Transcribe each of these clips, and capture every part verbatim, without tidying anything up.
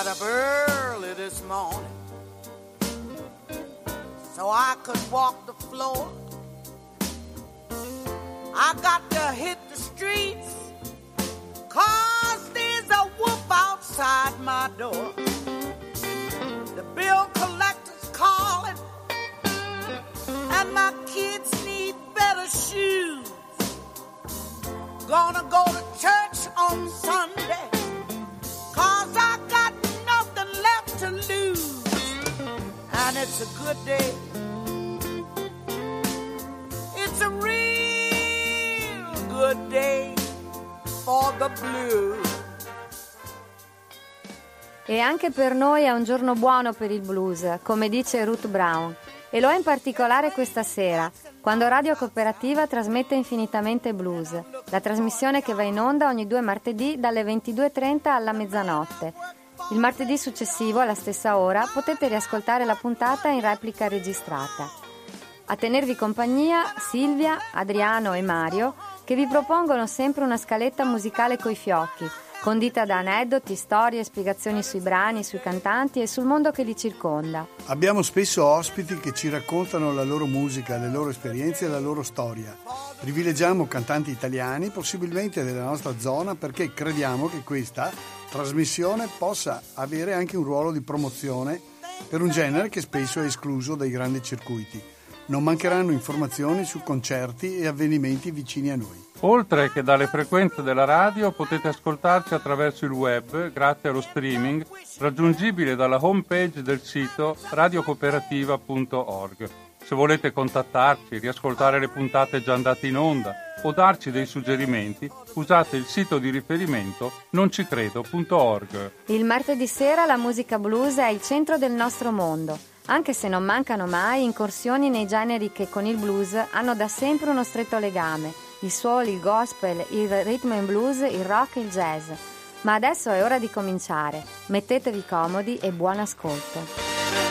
got up early this morning so I could walk the floor. I got to hit the streets 'cause there's a wolf outside my door. The bill collector's calling and my kids need better shoes. Gonna go to church on Sunday 'cause I got nothing left to lose. And it's a good day. It's a real good day for the blues. E anche per noi è un giorno buono per il blues, come dice Ruth Brown. E lo è in particolare questa sera, quando Radio Cooperativa trasmette Infinitamente Blues, la trasmissione che va in onda ogni due martedì dalle ventidue e trenta alla mezzanotte. Il martedì successivo, alla stessa ora, potete riascoltare la puntata in replica registrata. A tenervi compagnia Silvia, Adriano e Mario, che vi propongono sempre una scaletta musicale coi fiocchi, condita da aneddoti, storie, spiegazioni sui brani, sui cantanti e sul mondo che li circonda. Abbiamo spesso ospiti che ci raccontano la loro musica, le loro esperienze e la loro storia. Privilegiamo cantanti italiani, possibilmente della nostra zona, perché crediamo che questa trasmissione possa avere anche un ruolo di promozione per un genere che spesso è escluso dai grandi circuiti. Non mancheranno informazioni su concerti e avvenimenti vicini a noi. Oltre che dalle frequenze della radio, potete ascoltarci attraverso il web grazie allo streaming raggiungibile dalla homepage del sito radiocooperativa punto org. Se volete contattarci, riascoltare le puntate già andate in onda o darci dei suggerimenti, usate il sito di riferimento noncicredo punto org. Il martedì sera la musica blues è il centro del nostro mondo, anche se non mancano mai incursioni nei generi che con il blues hanno da sempre uno stretto legame: il soul, il gospel, il rhythm and blues, il rock e il jazz. Ma adesso è ora di cominciare. Mettetevi comodi e buon ascolto.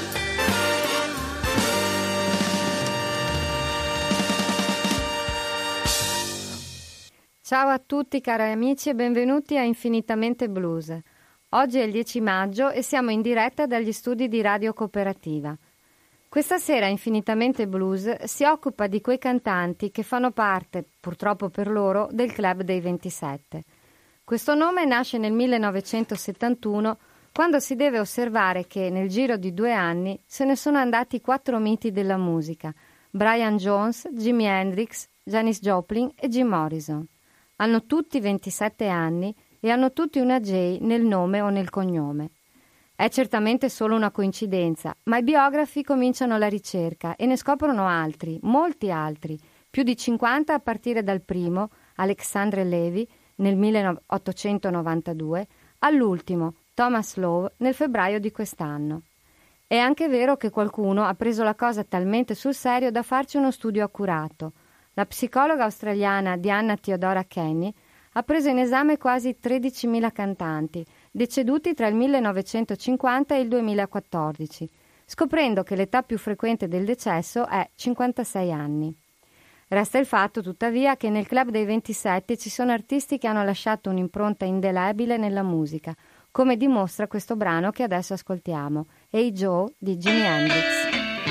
Ciao a tutti cari amici e benvenuti a Infinitamente Blues. Oggi è il dieci maggio e siamo in diretta dagli studi di Radio Cooperativa. Questa sera Infinitamente Blues si occupa di quei cantanti che fanno parte, purtroppo per loro, del Club dei ventisette. Questo nome nasce nel millenovecentosettantuno, quando si deve osservare che nel giro di due anni se ne sono andati quattro miti della musica: Brian Jones, Jimi Hendrix, Janis Joplin e Jim Morrison. Hanno tutti ventisette anni e hanno tutti una J nel nome o nel cognome. È certamente solo una coincidenza, ma i biografi cominciano la ricerca e ne scoprono altri, molti altri, più di cinquanta a partire dal primo, Alexandre Levy, nel milleottocentonovantadue, all'ultimo, Thomas Lowe, nel febbraio di quest'anno. È anche vero che qualcuno ha preso la cosa talmente sul serio da farci uno studio accurato. La psicologa australiana Diana Theodora Kenny ha preso in esame quasi tredicimila cantanti, deceduti tra il millenovecentocinquanta e il duemilaquattordici, scoprendo che l'età più frequente del decesso è cinquantasei anni. Resta il fatto, tuttavia, che nel Club dei ventisette ci sono artisti che hanno lasciato un'impronta indelebile nella musica, come dimostra questo brano che adesso ascoltiamo, Hey Joe di Jimi Hendrix.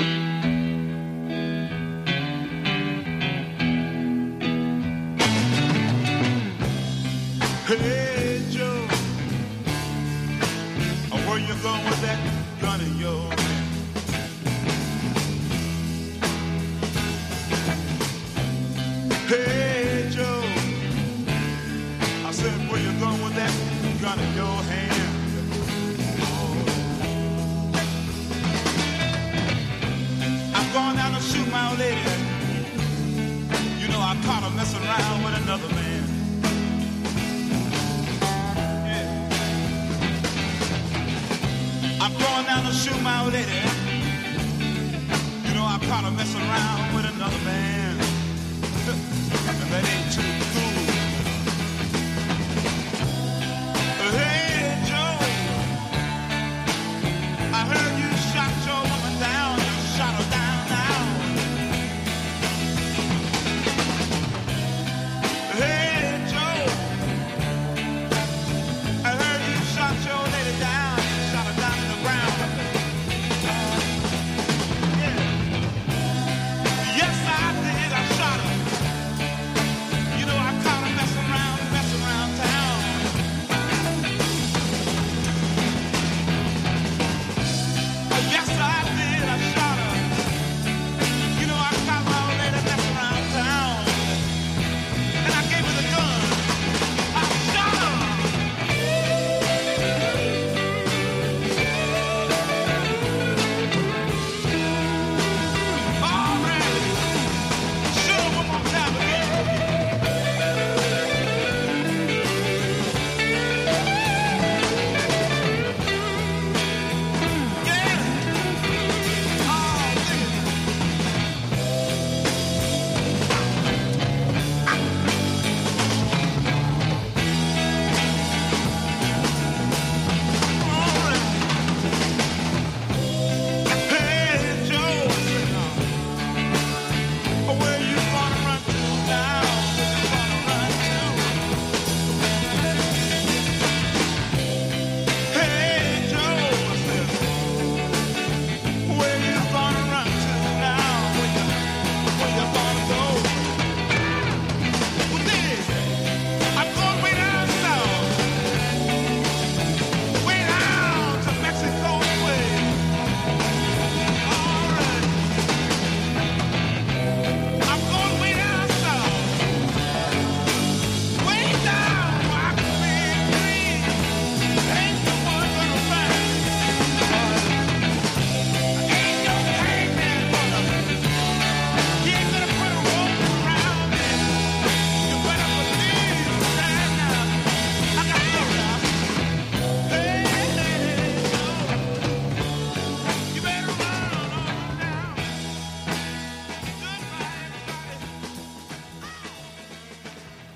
Hey Joe, where you going with that gun in your hand? Hey Joe, I said where you going with that gun in your hand? Oh. I'm going down to shoot my old lady. You know I caught her messing around with another man. I'm going down to shoot my old lady. You know I caught her messing around with another man. And that ain't too cool. Hey Joe, I heard you shot your woman down. You shot her down now. Hey Joe, I heard you shot your lady down. You shot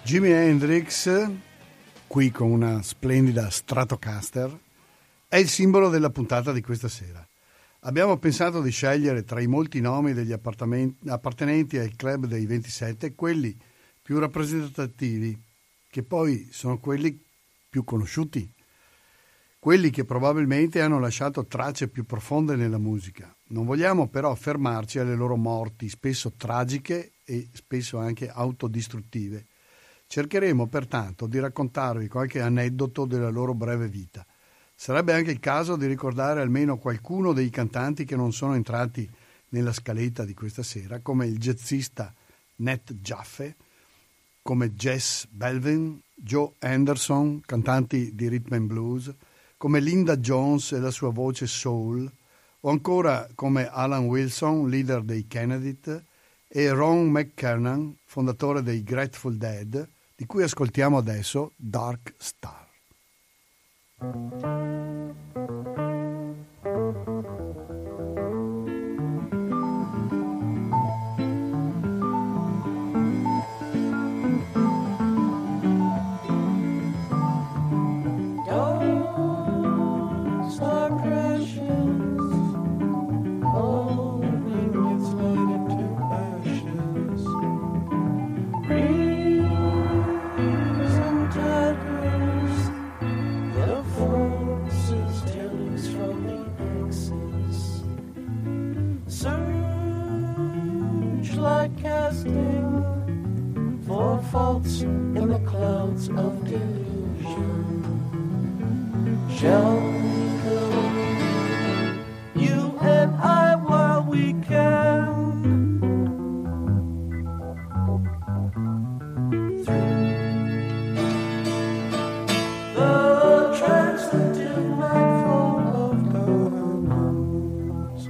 Jimi Hendrix, qui con una splendida Stratocaster, è il simbolo della puntata di questa sera. Abbiamo pensato di scegliere tra i molti nomi degli appartenenti al club dei ventisette quelli più rappresentativi, che poi sono quelli più conosciuti, quelli che probabilmente hanno lasciato tracce più profonde nella musica. Non vogliamo però fermarci alle loro morti, spesso tragiche e spesso anche autodistruttive. Cercheremo pertanto di raccontarvi qualche aneddoto della loro breve vita. Sarebbe anche il caso di ricordare almeno qualcuno dei cantanti che non sono entrati nella scaletta di questa sera, come il jazzista Nat Jaffe, come Jess Belvin, Joe Henderson, cantanti di rhythm and blues, come Linda Jones e la sua voce soul, o ancora come Alan Wilson, leader dei Kennedy, e Ron McKernan, fondatore dei Grateful Dead, di cui ascoltiamo adesso Dark Star. Faults in the clouds of delusion. Shall we go, you and I, while we can, through the transcendental nightfall of diamonds.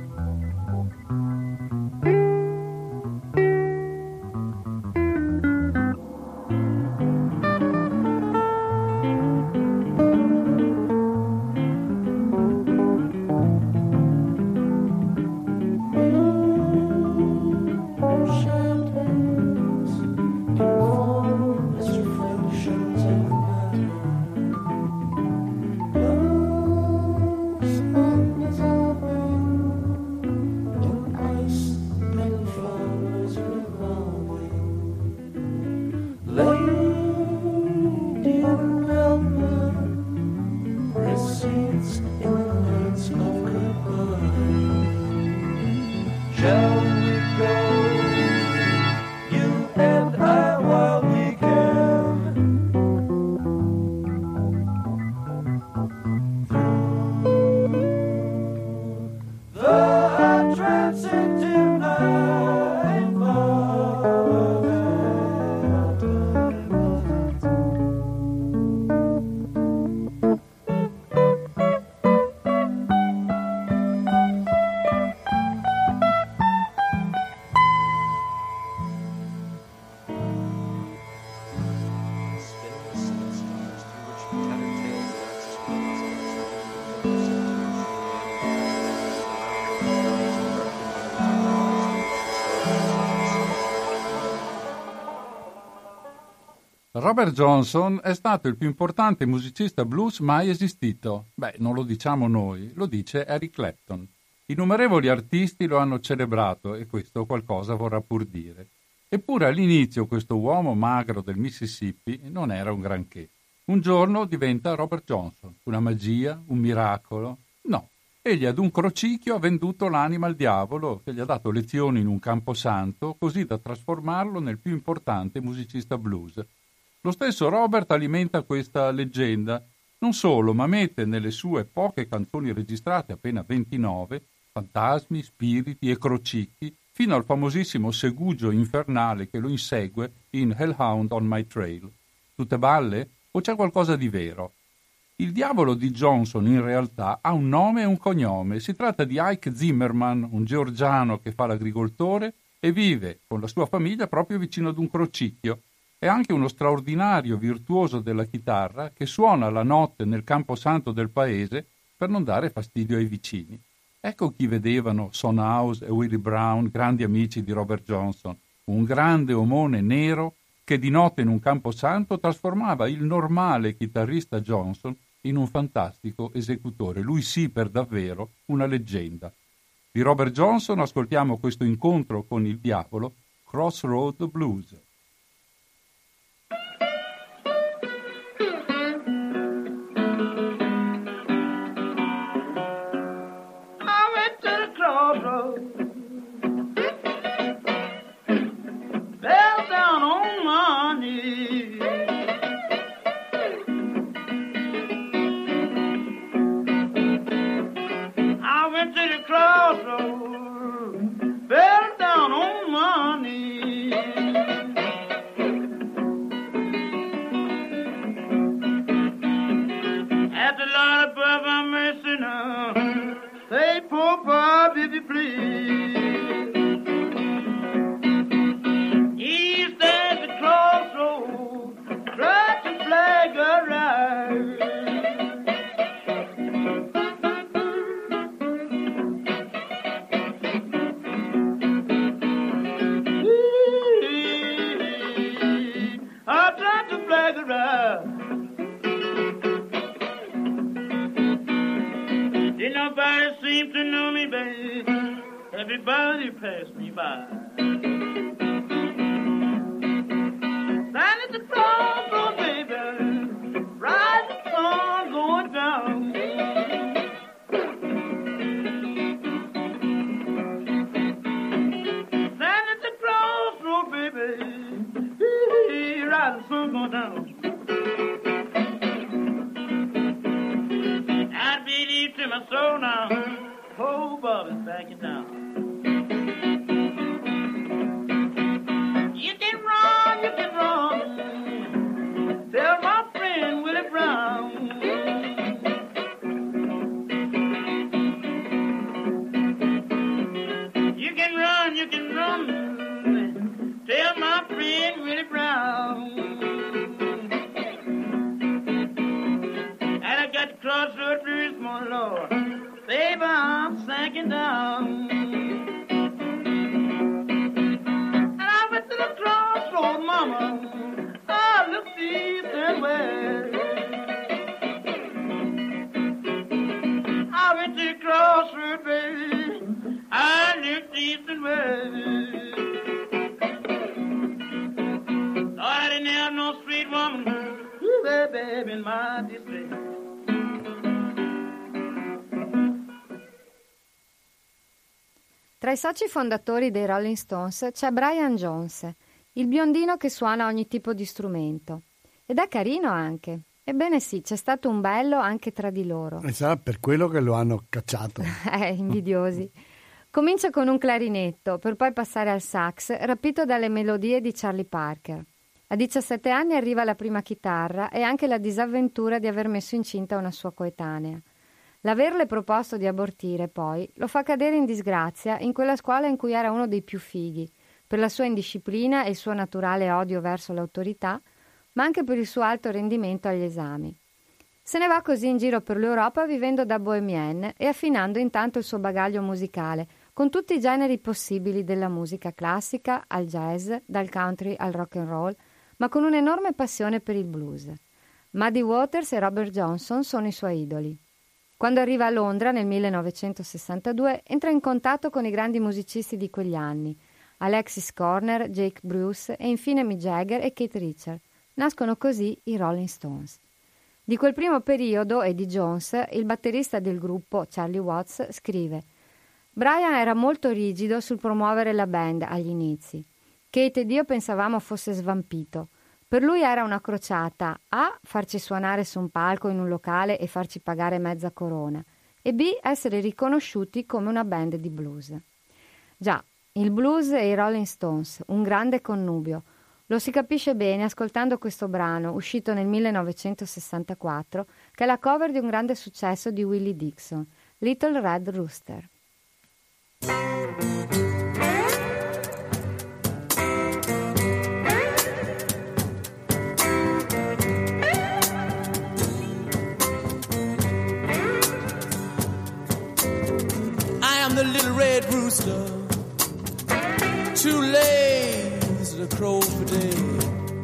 Robert Johnson è stato il più importante musicista blues mai esistito. Beh, non lo diciamo noi, lo dice Eric Clapton. Innumerevoli artisti lo hanno celebrato e questo qualcosa vorrà pur dire. Eppure all'inizio questo uomo magro del Mississippi non era un granché. Un giorno diventa Robert Johnson. Una magia? Un miracolo? No. Egli ad un crocicchio ha venduto l'anima al diavolo, che gli ha dato lezioni in un camposanto, così da trasformarlo nel più importante musicista blues. Lo stesso Robert alimenta questa leggenda, non solo, ma mette nelle sue poche canzoni registrate, appena ventinove, fantasmi, spiriti e crocicchi, fino al famosissimo segugio infernale che lo insegue in Hellhound on My Trail. Tutte balle? O c'è qualcosa di vero? Il diavolo di Johnson in realtà ha un nome e un cognome. Si tratta di Ike Zimmerman, un georgiano che fa l'agricoltore e vive con la sua famiglia proprio vicino ad un crocicchio. È anche uno straordinario virtuoso della chitarra che suona la notte nel camposanto del paese per non dare fastidio ai vicini. Ecco chi vedevano Son House e Willie Brown, grandi amici di Robert Johnson, un grande omone nero che di notte in un camposanto trasformava il normale chitarrista Johnson in un fantastico esecutore. Lui sì, per davvero, una leggenda. Di Robert Johnson ascoltiamo questo incontro con il diavolo, Crossroad Blues. Everybody passed me by. Down at the crossroad, baby, right the sun going down. Down at the crossroad, baby, right the sun going down. I believe to my soul now, oh, Bobby's backing down. Down. And I went to the crossroad, mama. I looked east and west. I went to the crossroad, baby. I looked east and west. Lord, I didn't have no sweet woman, baby, baby, in my district. Tra i soci fondatori dei Rolling Stones c'è Brian Jones, il biondino che suona ogni tipo di strumento. Ed è carino anche. Ebbene sì, c'è stato un bello anche tra di loro. E sarà per quello che lo hanno cacciato. eh, invidiosi. Comincia con un clarinetto, per poi passare al sax, rapito dalle melodie di Charlie Parker. A diciassette anni arriva la prima chitarra e anche la disavventura di aver messo incinta una sua coetanea. L'averle proposto di abortire, poi, lo fa cadere in disgrazia in quella scuola in cui era uno dei più fighi, per la sua indisciplina e il suo naturale odio verso l'autorità, ma anche per il suo alto rendimento agli esami. Se ne va così in giro per l'Europa vivendo da bohemienne e affinando intanto il suo bagaglio musicale, con tutti i generi possibili della musica classica al jazz, dal country al rock and roll, ma con un'enorme passione per il blues. Muddy Waters e Robert Johnson sono i suoi idoli. Quando arriva a Londra nel millenovecentosessantadue entra in contatto con i grandi musicisti di quegli anni, Alexis Corner, Jake Bruce e infine Mick Jagger e Keith Richards. Nascono così i Rolling Stones. Di quel primo periodo e di Jones, il batterista del gruppo, Charlie Watts, scrive: Brian era molto rigido sul promuovere la band agli inizi. Kate ed io pensavamo fosse svampito. Per lui era una crociata: A. farci suonare su un palco in un locale e farci pagare mezza corona, e B. essere riconosciuti come una band di blues. Già, il blues e i Rolling Stones, un grande connubio. Lo si capisce bene ascoltando questo brano, uscito nel millenovecentosessantaquattro, che è la cover di un grande successo di Willie Dixon, Little Red Rooster. The little red rooster, too lazy to crow for day.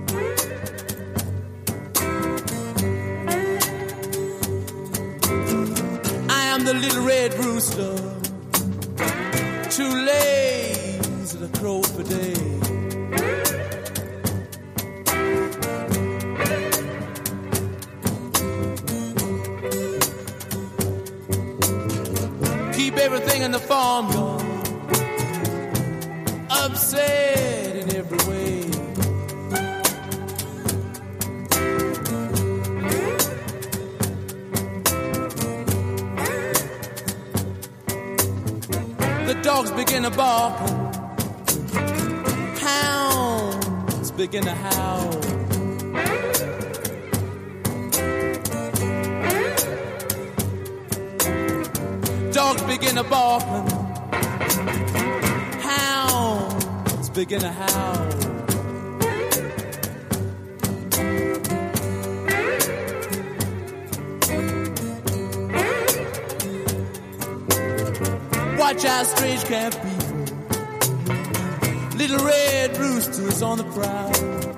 I'm the little red rooster, too lazy to crow for day. Keep everything in the farmyard upset in every way. The dogs begin to bark, hounds begin to howl. Dogs begin to bark, hounds begin to howl. Watch out, strange camp people, little red roosters on the prowl.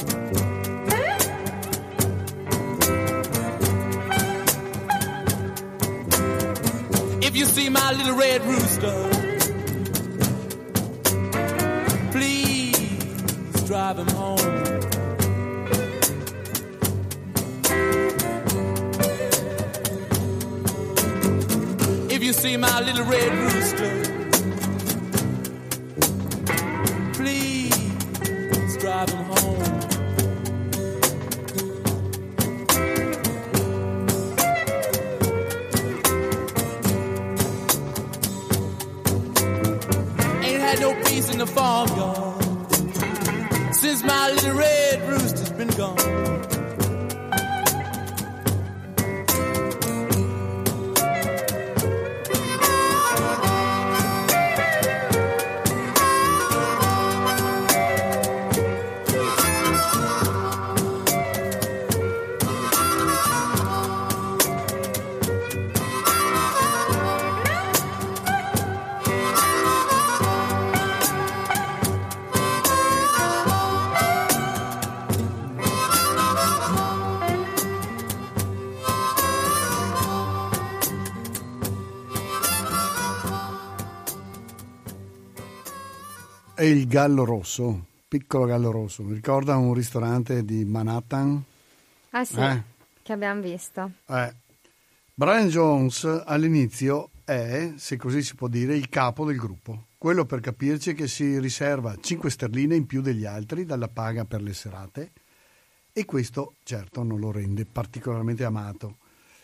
If you see my little red rooster, please drive him home. If you see my little red rooster, please drive him home. Ain't had no peace in the farmyard since my little red rooster's been gone. E il gallo rosso, piccolo gallo rosso, mi ricorda un ristorante di Manhattan. Ah sì, eh? che abbiamo visto. Eh. Brian Jones all'inizio è, se così si può dire, il capo del gruppo. Quello, per capirci, che si riserva cinque sterline in più degli altri dalla paga per le serate, e questo certo non lo rende particolarmente amato.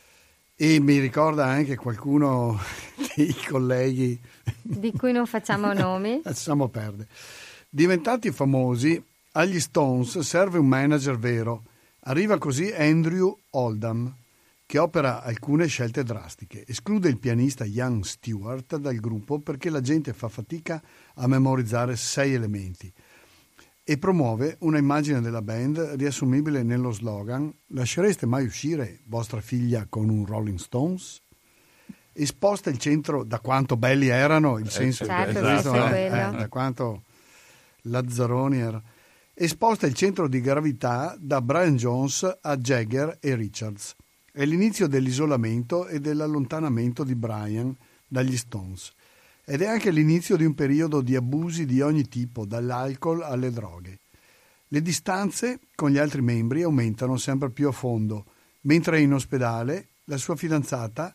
E mi ricorda anche qualcuno dei colleghi di cui non facciamo nomi. Lasciamo perdere. Diventati famosi, agli Stones serve un manager vero. Arriva così Andrew Oldham, che opera alcune scelte drastiche. Esclude il pianista Ian Stewart dal gruppo perché la gente fa fatica a memorizzare sei elementi, e promuove una immagine della band riassumibile nello slogan: lascereste mai uscire vostra figlia con un Rolling Stones? E sposta il centro, da quanto belli erano, il senso certo, questo, eh, eh, eh, da quanto Lazzaroni era, e sposta il centro di gravità da Brian Jones a Jagger e Richards. È l'inizio dell'isolamento e dell'allontanamento di Brian dagli Stones. Ed è anche l'inizio di un periodo di abusi di ogni tipo, dall'alcol alle droghe. Le distanze con gli altri membri aumentano sempre più a fondo, mentre in ospedale la sua fidanzata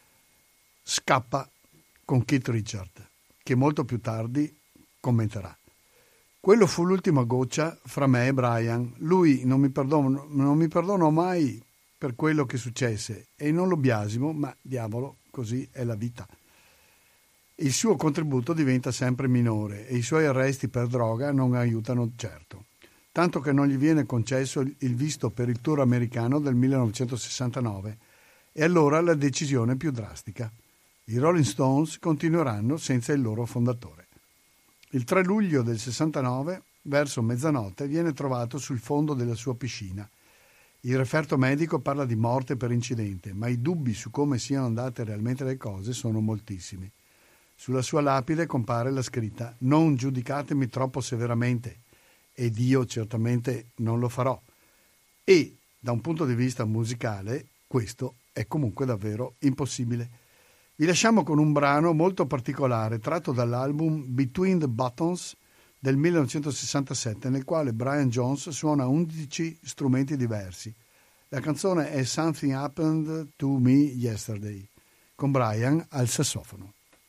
scappa con Keith Richards, che molto più tardi commenterà: quello fu l'ultima goccia fra me e Brian. Lui non mi perdono, non mi perdonò mai per quello che successe, e non lo biasimo, ma diavolo, così è la vita. Il suo contributo diventa sempre minore e i suoi arresti per droga non aiutano certo, tanto che non gli viene concesso il visto per il tour americano del millenovecentosessantanove, e allora la decisione più drastica: i Rolling Stones continueranno senza il loro fondatore. Il tre luglio del sessantanove, verso mezzanotte, viene trovato sul fondo della sua piscina. Il referto medico parla di morte per incidente, ma i dubbi su come siano andate realmente le cose sono moltissimi. Sulla sua lapide compare la scritta: non giudicatemi troppo severamente, ed io certamente non lo farò. E da un punto di vista musicale questo è comunque davvero impossibile. Vi lasciamo con un brano molto particolare tratto dall'album Between the Buttons del millenovecentosessantasette, nel quale Brian Jones suona undici strumenti diversi. La canzone è Something Happened to Me Yesterday, con Brian al sassofono.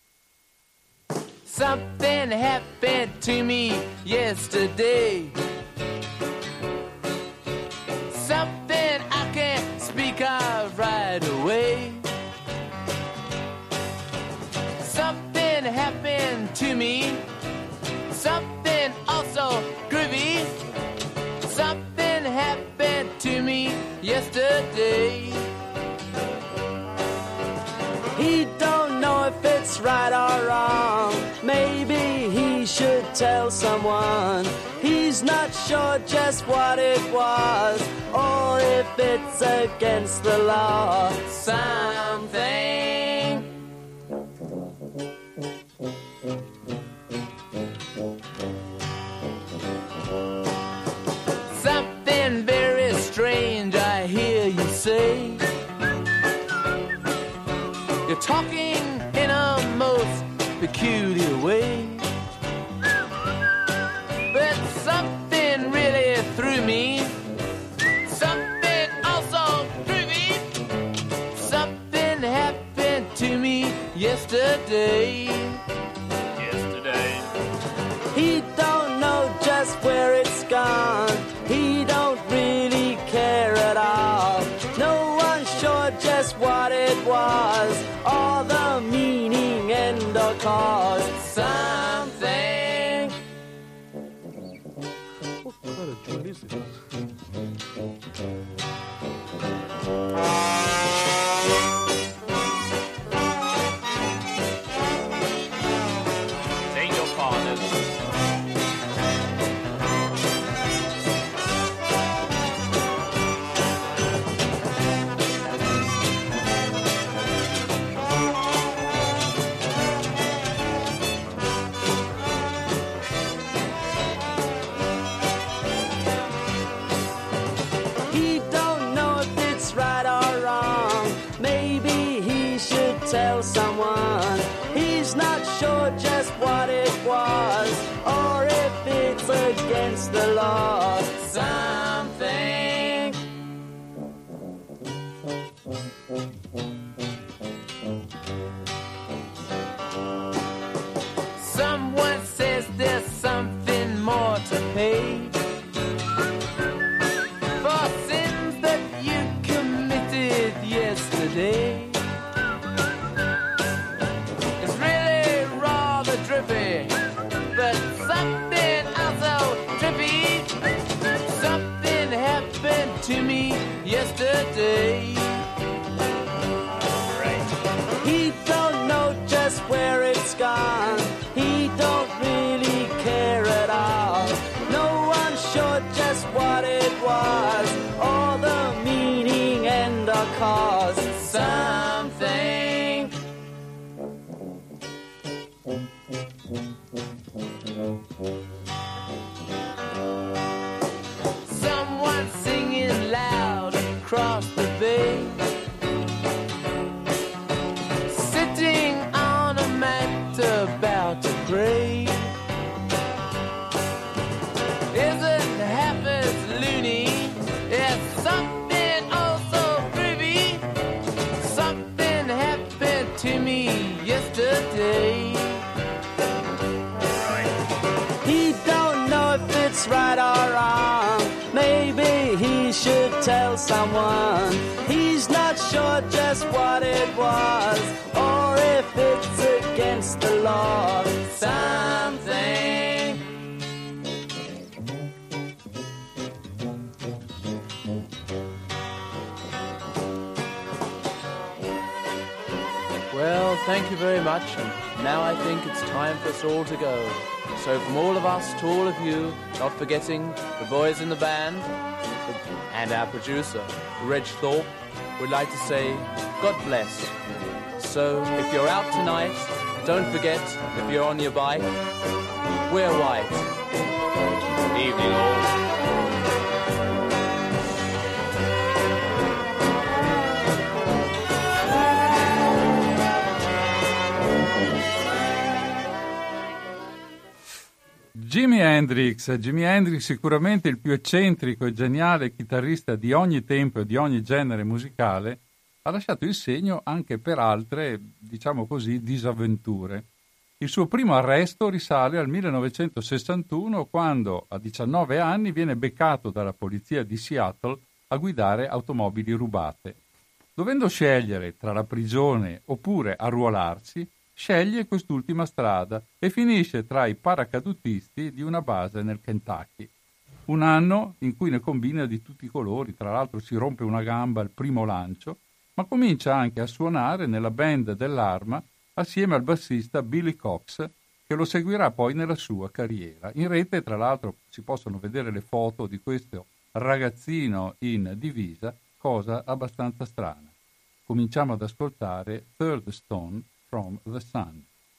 Something happened to me yesterday. Something I can't speak of right away. Something happened to me. Something also groovy. Something happened to me yesterday. He don't know if it's right or wrong. Maybe he should tell someone. He's not sure just what it was, or if it's against the law. Something. Something very strange I hear you say. You're talking in a most peculiar way. But something really threw me. Something also threw me. Something happened to me yesterday. Yesterday. He don't know just where it's gone. He don't really care at all. No one's sure just what it was, or the meaning and the cause. Something. What kind of tune is it? Take your partners. Tell someone. He's not sure just what it was, or if it's against the law. Something. Someone says there's something more to pay for sins that you committed yesterday. But something also trippy. Something happened to me yesterday. Right. He don't know just where it's gone. He don't really care at all. No one's sure just what it was, or the meaning and the cause. Something. Someone singing loud across the bay, sitting on a mat about to pray. Isn't half as loony as something also groovy. Something happened to me yesterday. He don't know if it's right or wrong. Maybe he should tell someone. He's not sure just what it was, or if it's against the law. Something. Well, thank you very much, and now I think it's time for us all to go. So from all of us to all of you, not forgetting the boys in the band and our producer, Reg Thorpe, we'd like to say God bless. So if you're out tonight, don't forget, if you're on your bike, wear white. Evening all. Hendrix. Jimi Hendrix, sicuramente il più eccentrico e geniale chitarrista di ogni tempo e di ogni genere musicale, ha lasciato il segno anche per altre, diciamo così, disavventure. Il suo primo arresto risale al millenovecentosessantuno, quando a diciannove anni viene beccato dalla polizia di Seattle a guidare automobili rubate. Dovendo scegliere tra la prigione oppure arruolarsi, sceglie quest'ultima strada e finisce tra i paracadutisti di una base nel Kentucky. Un anno in cui ne combina di tutti i colori, tra l'altro si rompe una gamba al primo lancio, ma comincia anche a suonare nella band dell'Arma assieme al bassista Billy Cox, che lo seguirà poi nella sua carriera. In rete, tra l'altro, si possono vedere le foto di questo ragazzino in divisa, cosa abbastanza strana. Cominciamo ad ascoltare Third Stone from the Sun.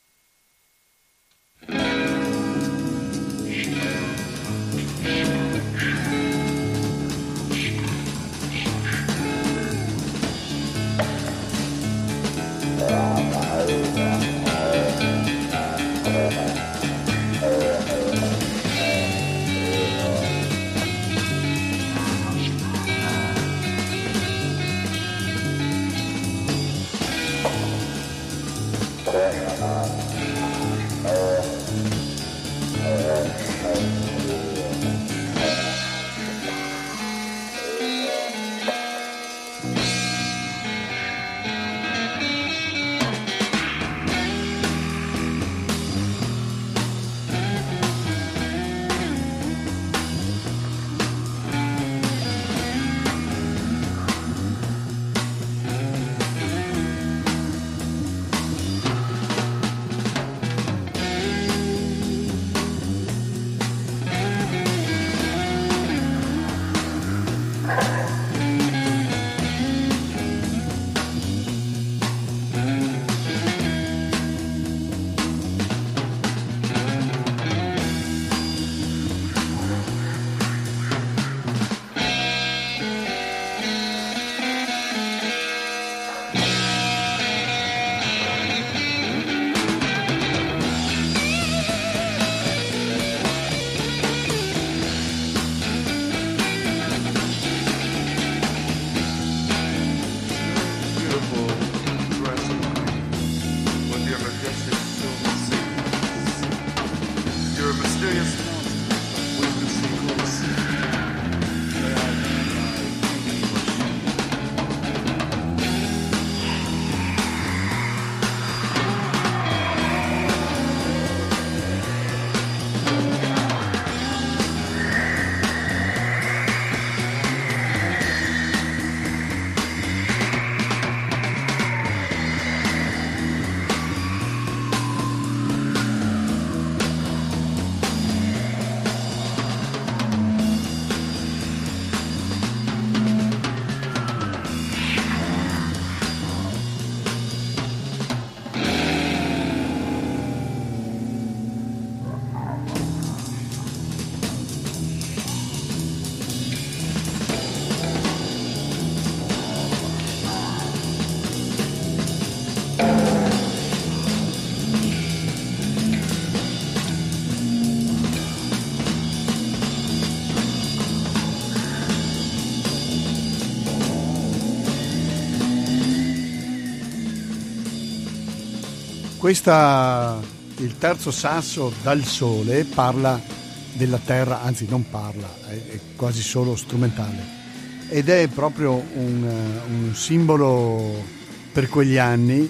Questa, il terzo sasso dal sole, parla della terra, anzi non parla, è, è quasi solo strumentale, ed è proprio un, un simbolo per quegli anni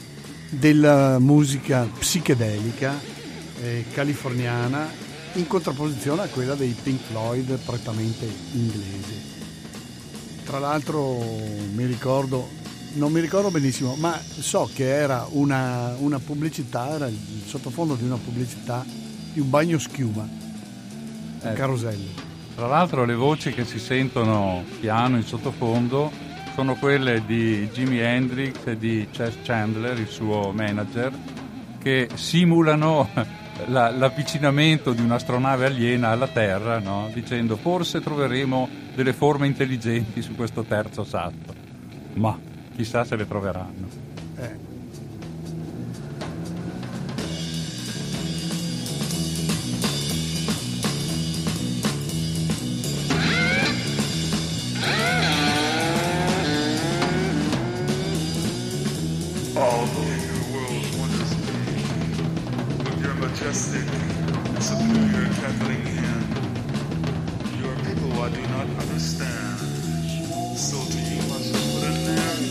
della musica psichedelica eh, californiana, in contrapposizione a quella dei Pink Floyd prettamente inglesi. Tra l'altro mi ricordo Non mi ricordo benissimo, ma so che era una, una pubblicità, era il sottofondo di una pubblicità di un bagno schiuma, un eh, carosello. Tra l'altro le voci che si sentono piano in sottofondo sono quelle di Jimi Hendrix e di Chess Chandler, il suo manager, che simulano la, l'avvicinamento di un'astronave aliena alla Terra, no? Dicendo forse troveremo delle forme intelligenti su questo terzo sasso. Ma chissà se le troveranno. Eh. understand. So to you must put an end.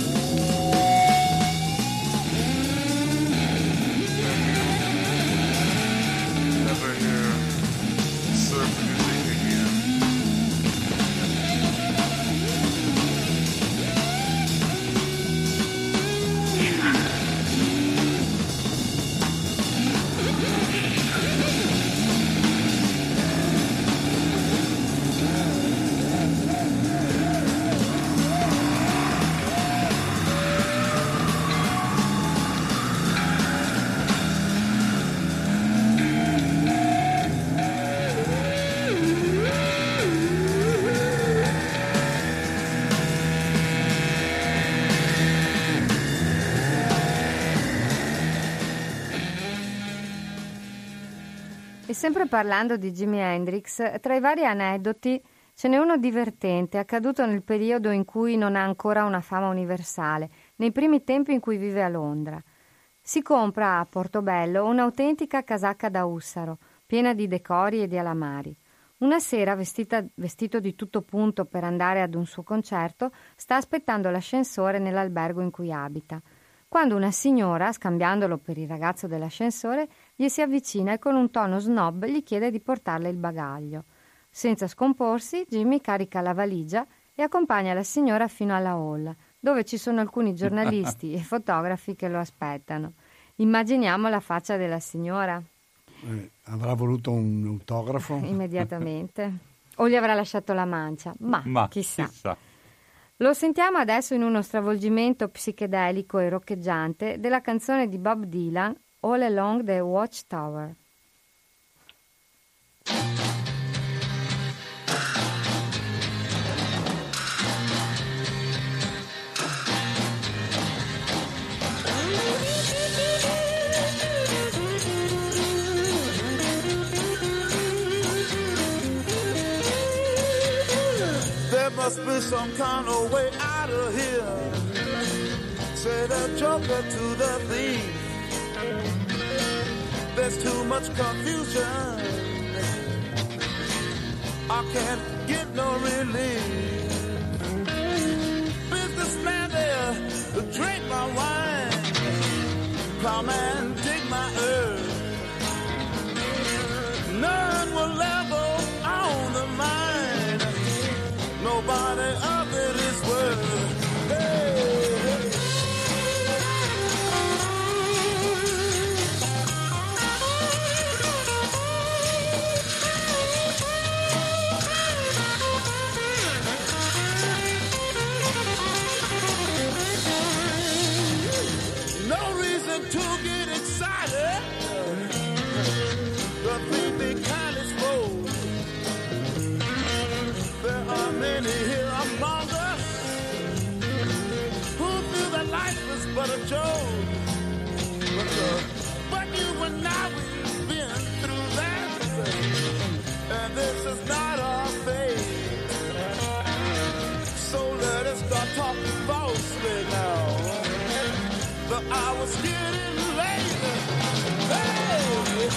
Never hear surf music again. E sempre parlando di Jimi Hendrix, tra i vari aneddoti ce n'è uno divertente, accaduto nel periodo in cui non ha ancora una fama universale, nei primi tempi in cui vive a Londra. Si compra a Portobello un'autentica casacca da Ussaro, piena di decori e di alamari. Una sera, vestita, vestito di tutto punto per andare ad un suo concerto, sta aspettando l'ascensore nell'albergo in cui abita, quando una signora, scambiandolo per il ragazzo dell'ascensore, gli si avvicina e con un tono snob gli chiede di portarle il bagaglio. Senza scomporsi, Jimmy carica la valigia e accompagna la signora fino alla hall, dove ci sono alcuni giornalisti e fotografi che lo aspettano. Immaginiamo la faccia della signora. Eh, avrà voluto un autografo? Immediatamente. O gli avrà lasciato la mancia. Ma, Ma chissà. chissà. Lo sentiamo adesso in uno stravolgimento psichedelico e roccheggiante della canzone di Bob Dylan, All Along the Watchtower. There must be some kind of way out of here, said the joker to the thief. There's too much confusion, I can't get no relief. Businessman there to drink my wine, plowman dig my earth. None will level on the mine, nobody of it is worth. Hey, hey. No reason to get excited, the thief be kind of spoke. There are many here among us who feel that life is but a joke. But, uh, but you and I, we've been through that, and this is not our fate. So let us start talking falsely now. The hour's getting late. Hey!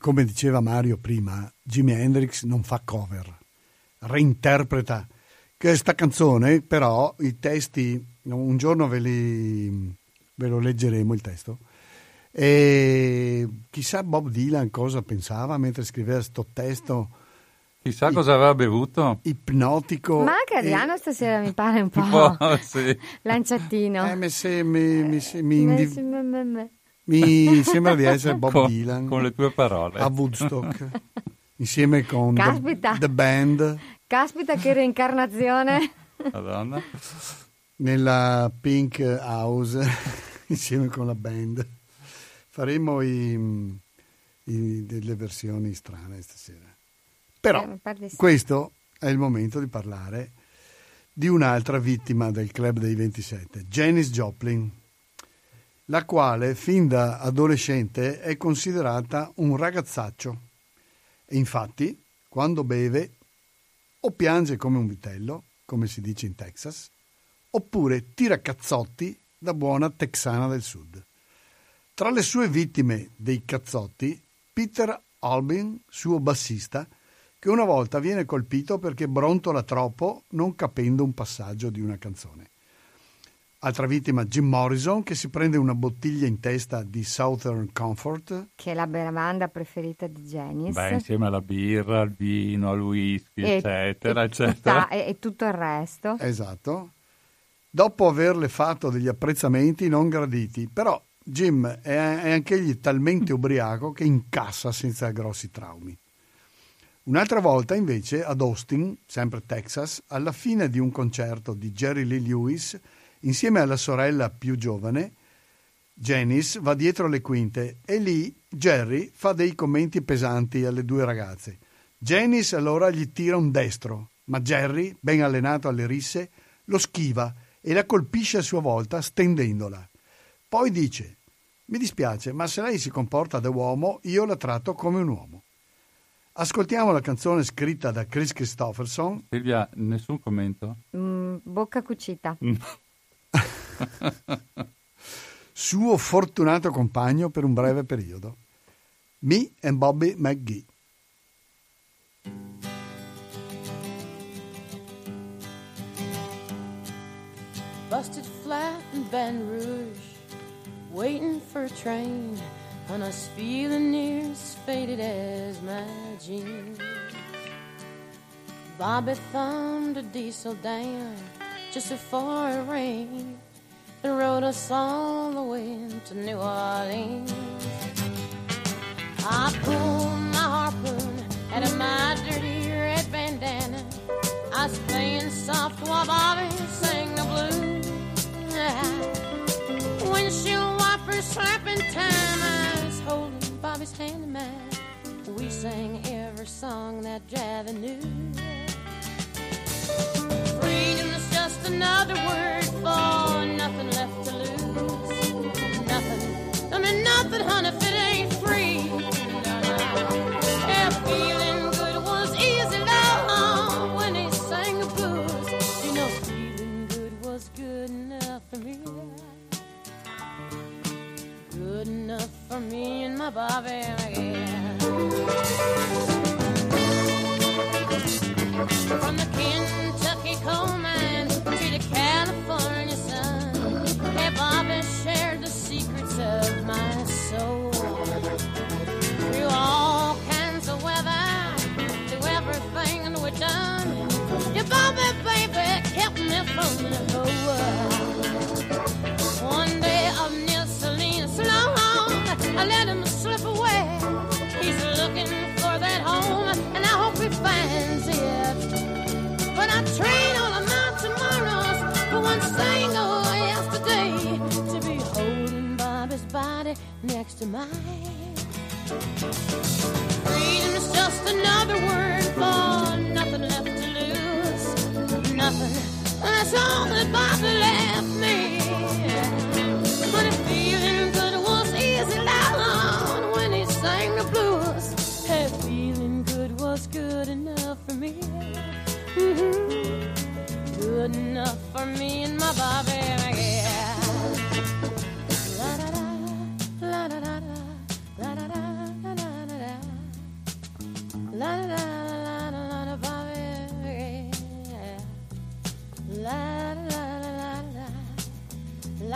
come diceva Mario prima, Jimi Hendrix non fa cover, reinterpreta questa canzone, però i testi, un giorno ve, li, ve lo leggeremo il testo, e chissà Bob Dylan cosa pensava mentre scriveva sto testo. Chissà cosa aveva bevuto. Ipnotico. Ma anche Adriano e... stasera mi pare un po', un po' sì. lanciatino. Eh, mi, se, mi, mi, se, mi, indi... me, me, me, me. mi sembra di essere Bob con, Dylan con le tue parole a Woodstock insieme con Caspita. the, the Band. Caspita che reincarnazione. Madonna. Nella Pink House insieme con la Band. Faremo i, i, delle versioni strane stasera. Però eh, sì. Questo è il momento di parlare di un'altra vittima del Club dei ventisette, Janis Joplin, la quale fin da adolescente è considerata un ragazzaccio e infatti quando beve o piange come un vitello, come si dice in Texas, oppure tira cazzotti da buona texana del sud. Tra le sue vittime dei cazzotti, Peter Albin, suo bassista, che una volta viene colpito perché brontola troppo non capendo un passaggio di una canzone. Altra vittima, Jim Morrison, che si prende una bottiglia in testa di Southern Comfort, che è la bevanda preferita di Janis. Beh, insieme alla birra, al vino, al whisky, e, eccetera, e eccetera. Tutta, e, e tutto il resto. Esatto. Dopo averle fatto degli apprezzamenti non graditi, però Jim è, è anch'egli talmente ubriaco che incassa senza grossi traumi. Un'altra volta invece ad Austin, sempre Texas, alla fine di un concerto di Jerry Lee Lewis, insieme alla sorella più giovane, Janis va dietro le quinte e lì Jerry fa dei commenti pesanti alle due ragazze. Janis allora gli tira un destro, ma Jerry, ben allenato alle risse, lo schiva e la colpisce a sua volta stendendola. Poi dice: mi dispiace, ma se lei si comporta da uomo, io la tratto come un uomo. Ascoltiamo la canzone scritta da Chris Christopherson. Silvia, nessun commento? Mm, bocca cucita. Suo fortunato compagno per un breve periodo. Me and Bobby McGee. Busted flat in Baton Rouge, waiting for a train, and I was feeling near as faded as my jeans. Bobby thumbed a diesel down just before it rained and rode us all the way to New Orleans. I pulled my harpoon out of my dirty red bandana. I was playing soft while Bobby sang the blues. Windshield wipers slapping time, I was holding Bobby's hand in mine. We sang every song that Javi knew. Freedom is just another word for nothing left to lose. Nothing, I mean nothing, honey, if it ain't free. No, no. Yeah, feeling good was easy, love, when he sang the blues. You know, feeling good was good enough for me. Good enough for me and my Bobby, yeah. From the Kentucky coal mine to the California sun, hey, Bobby shared the secrets of my soul. Through all kinds of weather, through everything that we've done, your Bobby, baby, kept me from the whole world. One day up near Salinas, long, I let him slip away. He's looking for that home, and I hope he finds it. But I trade all of my tomorrows for one single yesterday, to be holding Bobby's body next to mine. Freedom is just another word for nothing left to lose. Nothing, that's all that Bobby left me. But if feeling good was easy, loud when he sang the blues, hey, feeling good was good enough for me. Mm-hmm. Good enough for me and my Bobby, yeah. La da da, la da da da, la da da da da da.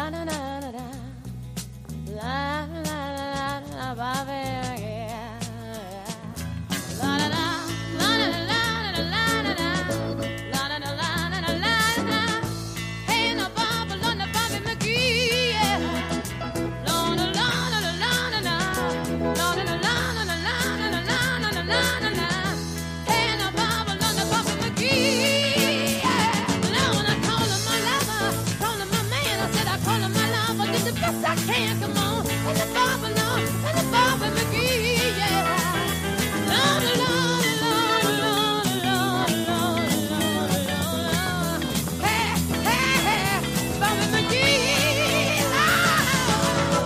la la la la la la la la la la yeah. La la la la la la la la la la la la la. Hey, no Bobby, no Bobby McGee, yeah. La la la la la la la la la la la la la la la la. Hey, no Bobby, no Bobby McGee, yeah. Now when I call him my lover, call him my man, I said I call him my lover, did the best I can, come on. And the Bobby, no, and the Bobby McGee, yeah. La la la la la la la la la. Hey, hey, hey, Bobby McGee, ah.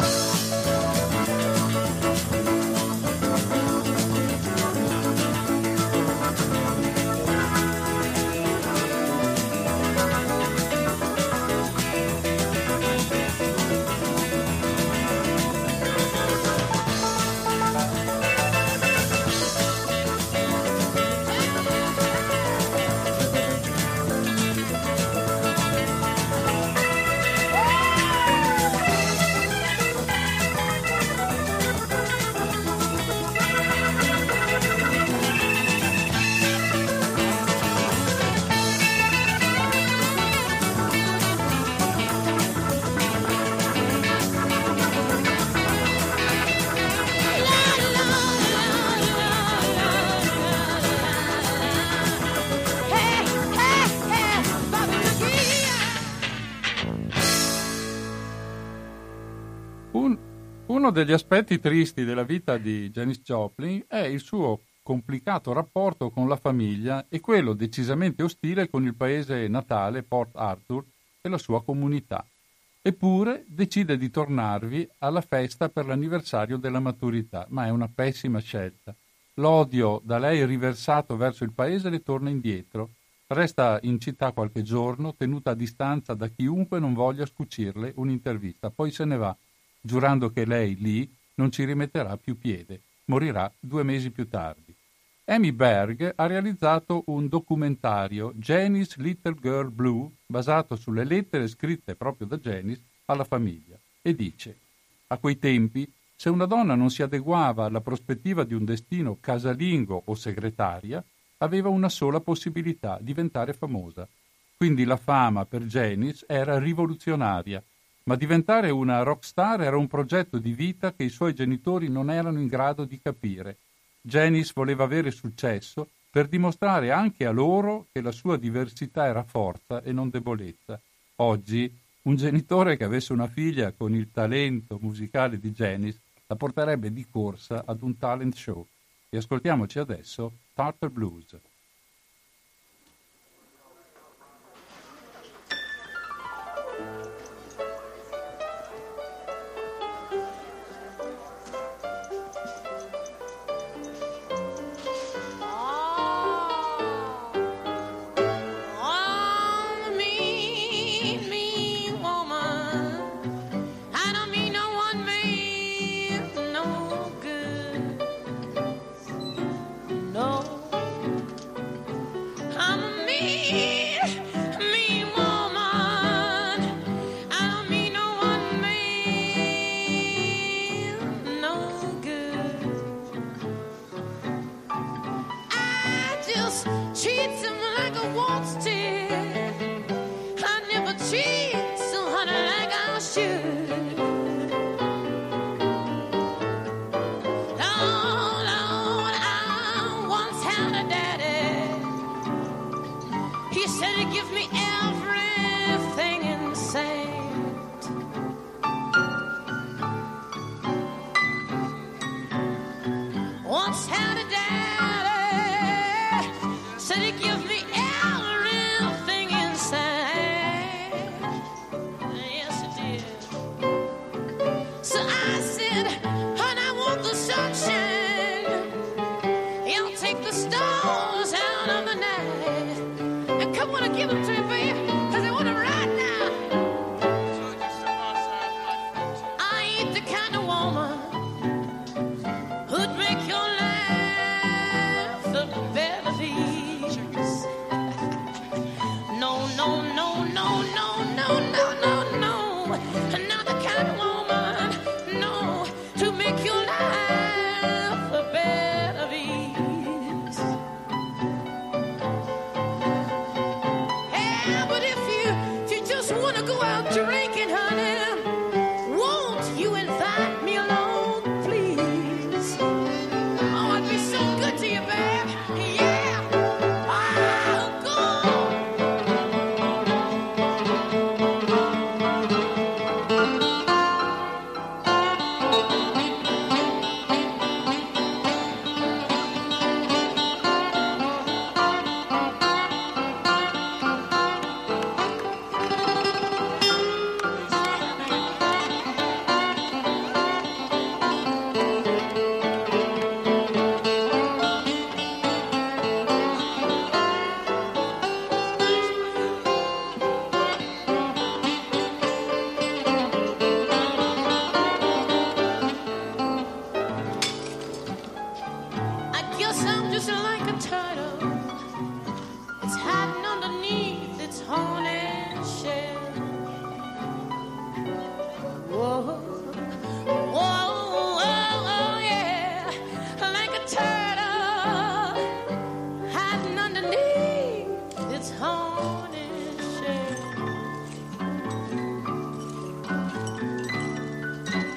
Un- uno degli aspetti tristi della vita di Janis Joplin è il suo complicato rapporto con la famiglia e quello decisamente ostile con il paese natale, Port Arthur, e la sua comunità. Eppure decide di tornarvi alla festa per l'anniversario della maturità, ma è una pessima scelta. L'odio da lei riversato verso il paese le torna indietro. Resta in città qualche giorno, tenuta a distanza da chiunque non voglia scucirle un'intervista. Poi se ne va, giurando che lei lì non ci rimetterà più piede. Morirà due mesi più tardi. Amy Berg ha realizzato un documentario, Janis Little Girl Blue, basato sulle lettere scritte proprio da Janis alla famiglia, e dice: a quei tempi, se una donna non si adeguava alla prospettiva di un destino casalingo o segretaria, aveva una sola possibilità: diventare famosa. Quindi la fama per Janis era rivoluzionaria, ma diventare una rockstar era un progetto di vita che i suoi genitori non erano in grado di capire. Janis voleva avere successo per dimostrare anche a loro che la sua diversità era forza e non debolezza. Oggi un genitore che avesse una figlia con il talento musicale di Janis la porterebbe di corsa ad un talent show. E ascoltiamoci adesso Tartar Blues.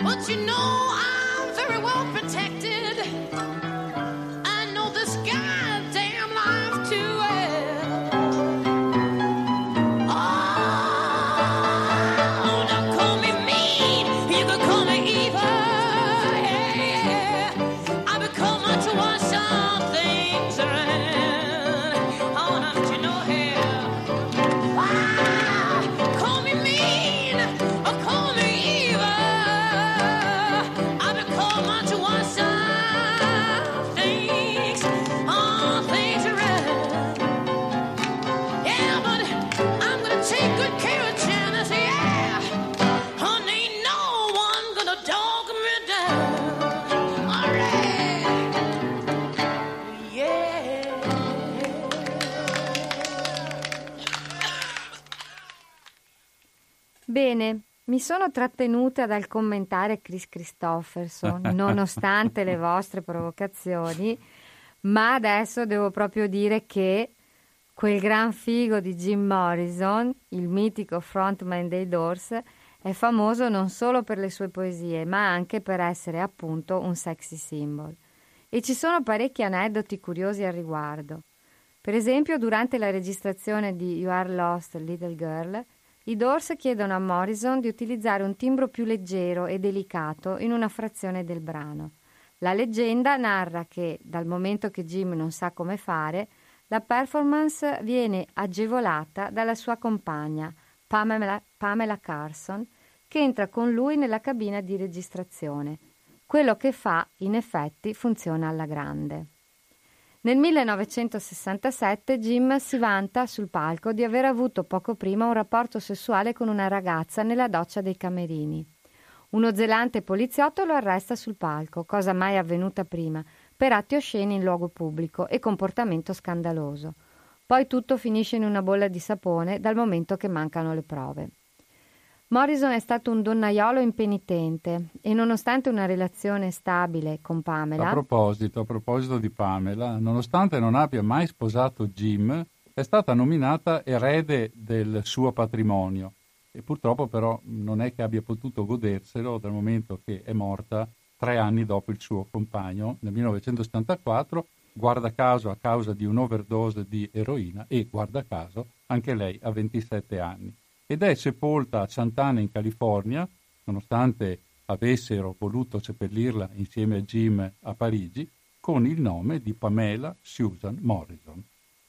But you know I'm very well protected. I know this goddamn life too well. Oh, don't call me mean, you can call me evil. Yeah, yeah. I become much worse some things around. Oh, don't you know here? Wow, call me mean or call me evil. I become much worse some things, all things around. Yeah, but I'm gonna take good care of Janice, yeah. Honey, ain't no one gonna dog me down. All right, yeah. Bene, mi sono trattenuta dal commentare Chris Christopherson, nonostante le vostre provocazioni, ma adesso devo proprio dire che quel gran figo di Jim Morrison, il mitico frontman dei Doors, è famoso non solo per le sue poesie, ma anche per essere appunto un sexy symbol. E ci sono parecchi aneddoti curiosi al riguardo. Per esempio, durante la registrazione di You Are Lost, Little Girl, i Doors chiedono a Morrison di utilizzare un timbro più leggero e delicato in una frazione del brano. La leggenda narra che, dal momento che Jim non sa come fare, la performance viene agevolata dalla sua compagna, Pamela, Pamela Carson, che entra con lui nella cabina di registrazione. Quello che fa, in effetti, funziona alla grande. Nel millenovecentosessantasette Jim si vanta sul palco di aver avuto poco prima un rapporto sessuale con una ragazza nella doccia dei camerini. Uno zelante poliziotto lo arresta sul palco, cosa mai avvenuta prima, per atti osceni in luogo pubblico e comportamento scandaloso. Poi tutto finisce in una bolla di sapone dal momento che mancano le prove. Morrison è stato un donnaiolo impenitente e nonostante una relazione stabile con Pamela... A proposito, a proposito di Pamela, nonostante non abbia mai sposato Jim, è stata nominata erede del suo patrimonio e purtroppo però non è che abbia potuto goderselo dal momento che è morta tre anni dopo il suo compagno nel millenovecentosettantaquattro, guarda caso a causa di un'overdose di eroina e guarda caso anche lei ha ventisette anni. Ed è sepolta a Sant'Ana in California, nonostante avessero voluto seppellirla insieme a Jim a Parigi, con il nome di Pamela Susan Morrison.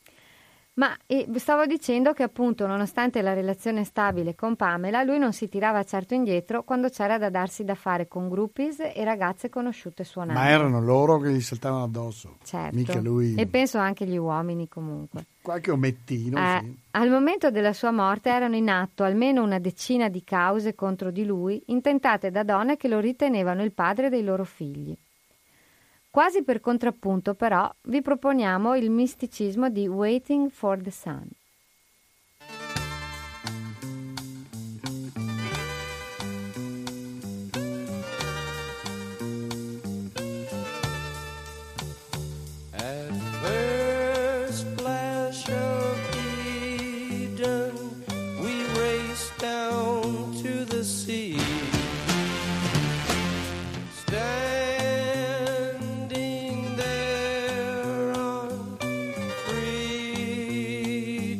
Ma eh, stavo dicendo che appunto, nonostante la relazione stabile con Pamela, lui non si tirava certo indietro quando c'era da darsi da fare con groupies e ragazze conosciute suonando. Ma erano loro che gli saltavano addosso, certo. Mica lui. E penso anche gli uomini comunque. Qualche omettino, eh, sì. Al momento della sua morte erano in atto almeno una decina di cause contro di lui, intentate da donne che lo ritenevano il padre dei loro figli. Quasi per contrappunto, però, vi proponiamo il misticismo di Waiting for the Sun. At first flash of Eden, we raced down to the sea. Standing there on free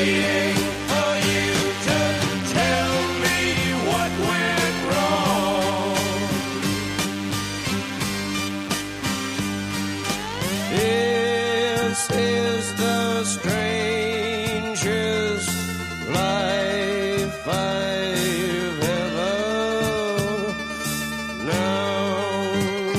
waiting for you to tell me what went wrong. This is the strangest life I've ever known.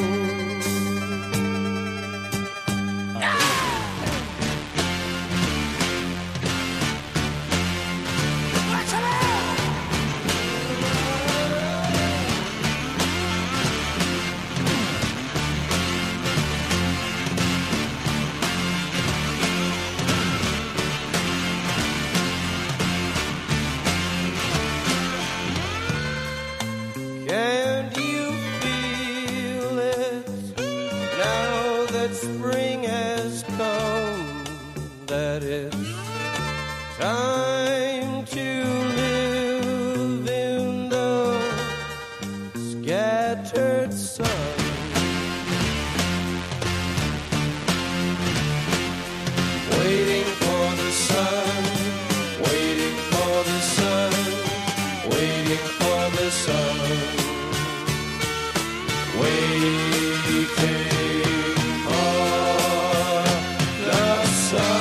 Can't you feel it now that spring has come, that it's time to live in the scattered sun? Waiting for the sun, waiting for the sun, waiting for the sun, waiting for the sun.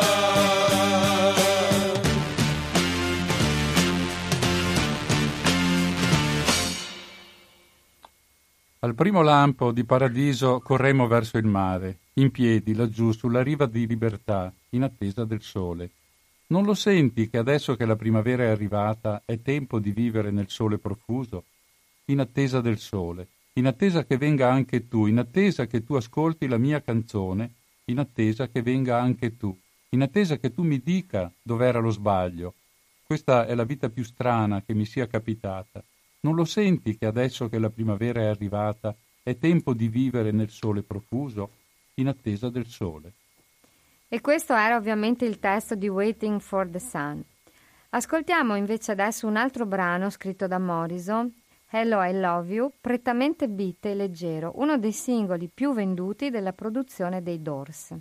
Al primo lampo di paradiso corremmo verso il mare, in piedi laggiù sulla riva di libertà, in attesa del sole. Non lo senti che adesso che la primavera è arrivata è tempo di vivere nel sole profuso? In attesa del sole, in attesa che venga anche tu, in attesa che tu ascolti la mia canzone, in attesa che venga anche tu, in attesa che tu mi dica dov'era lo sbaglio. Questa è la vita più strana che mi sia capitata. Non lo senti che adesso che la primavera è arrivata è tempo di vivere nel sole profuso, in attesa del sole? E questo era ovviamente il testo di Waiting for the Sun. Ascoltiamo invece adesso un altro brano scritto da Morrison, Hello I Love You, prettamente beat e leggero, uno dei singoli più venduti della produzione dei Doors.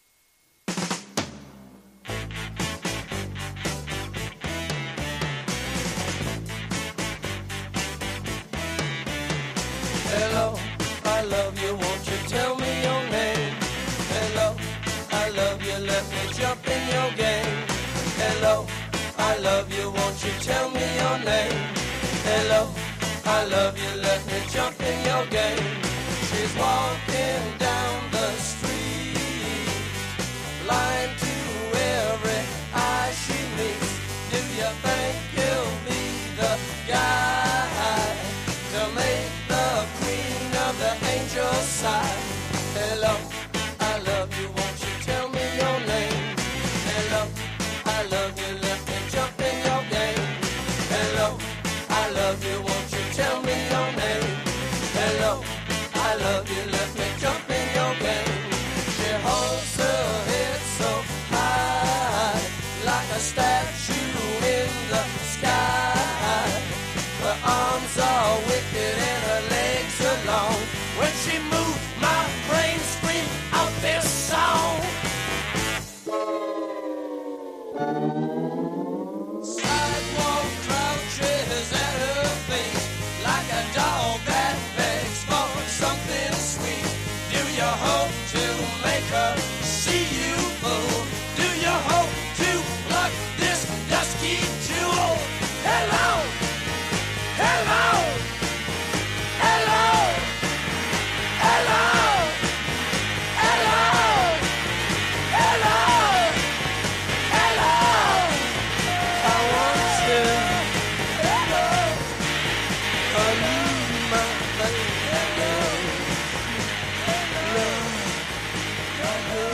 Hello, I love you, won't you tell me your name? Hello, I love you, let me jump in your game. Hello, I love you, won't you tell me your name? Hello, I love you, let me jump in your game. She's walking down the street, blind to every eye she meets. Do you think you'll be the guy to make the queen of the angels sigh? Hello, I love you, won't you tell me your name? Hello, I love you, let me jump in your game. Hello, I love you, won't you tell me your name? Hello, I love you, let me jump in your game. She holds her head so high, like a statue in the sky. Her arms are wicked and her legs are long. When she moves, my brain screams out this song. Sidewalk crouches at her feet, like a dog that begs for something sweet. Do you hope to make her see you, fool? Do you hope to pluck this dusky jewel? Hello, hello, hello, hello, hello, hello, hello. I want you, hello, I need my baby, hello, hello, hello.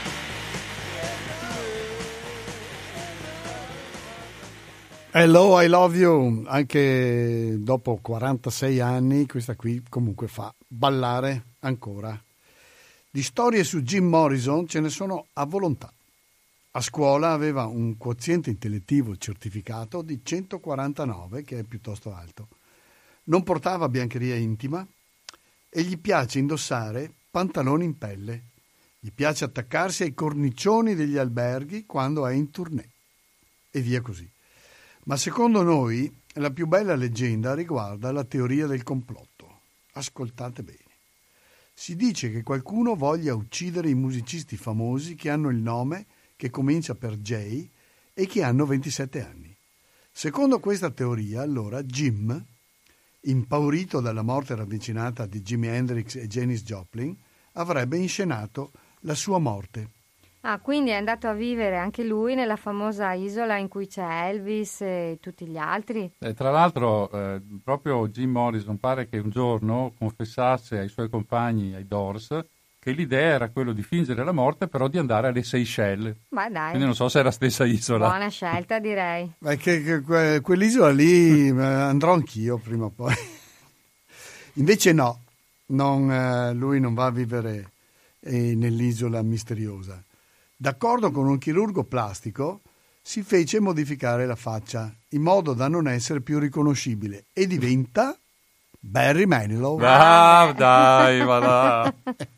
Hello, I love you. Anche dopo quarantasei anni questa qui comunque fa ballare ancora. Di storie su Jim Morrison ce ne sono a volontà. A scuola aveva un quoziente intellettivo certificato di centoquarantanove, che è piuttosto alto. Non portava biancheria intima e gli piace indossare pantaloni in pelle. Gli piace attaccarsi ai cornicioni degli alberghi quando è in tournée. e via così. Ma secondo noi la più bella leggenda riguarda la teoria del complotto. Ascoltate bene. Si dice che qualcuno voglia uccidere i musicisti famosi che hanno il nome che comincia per J e che hanno ventisette anni. Secondo questa teoria, allora, Jim, impaurito dalla morte ravvicinata di Jimi Hendrix e Janis Joplin, avrebbe inscenato la sua morte. Ah, quindi è andato a vivere anche lui nella famosa isola in cui c'è Elvis e tutti gli altri? Eh, tra l'altro, eh, proprio Jim Morrison pare che un giorno confessasse ai suoi compagni, ai Doors, che l'idea era quello di fingere la morte, però di andare alle Seychelles. Ma dai. Quindi non so se è la stessa isola. Buona scelta, direi. Beh, che, che, que, quell'isola lì andrò anch'io prima o poi. Invece no, non, eh, lui non va a vivere eh, nell'isola misteriosa. D'accordo con un chirurgo plastico, si fece modificare la faccia in modo da non essere più riconoscibile e diventa Barry Manilow. Ah, dai, va là.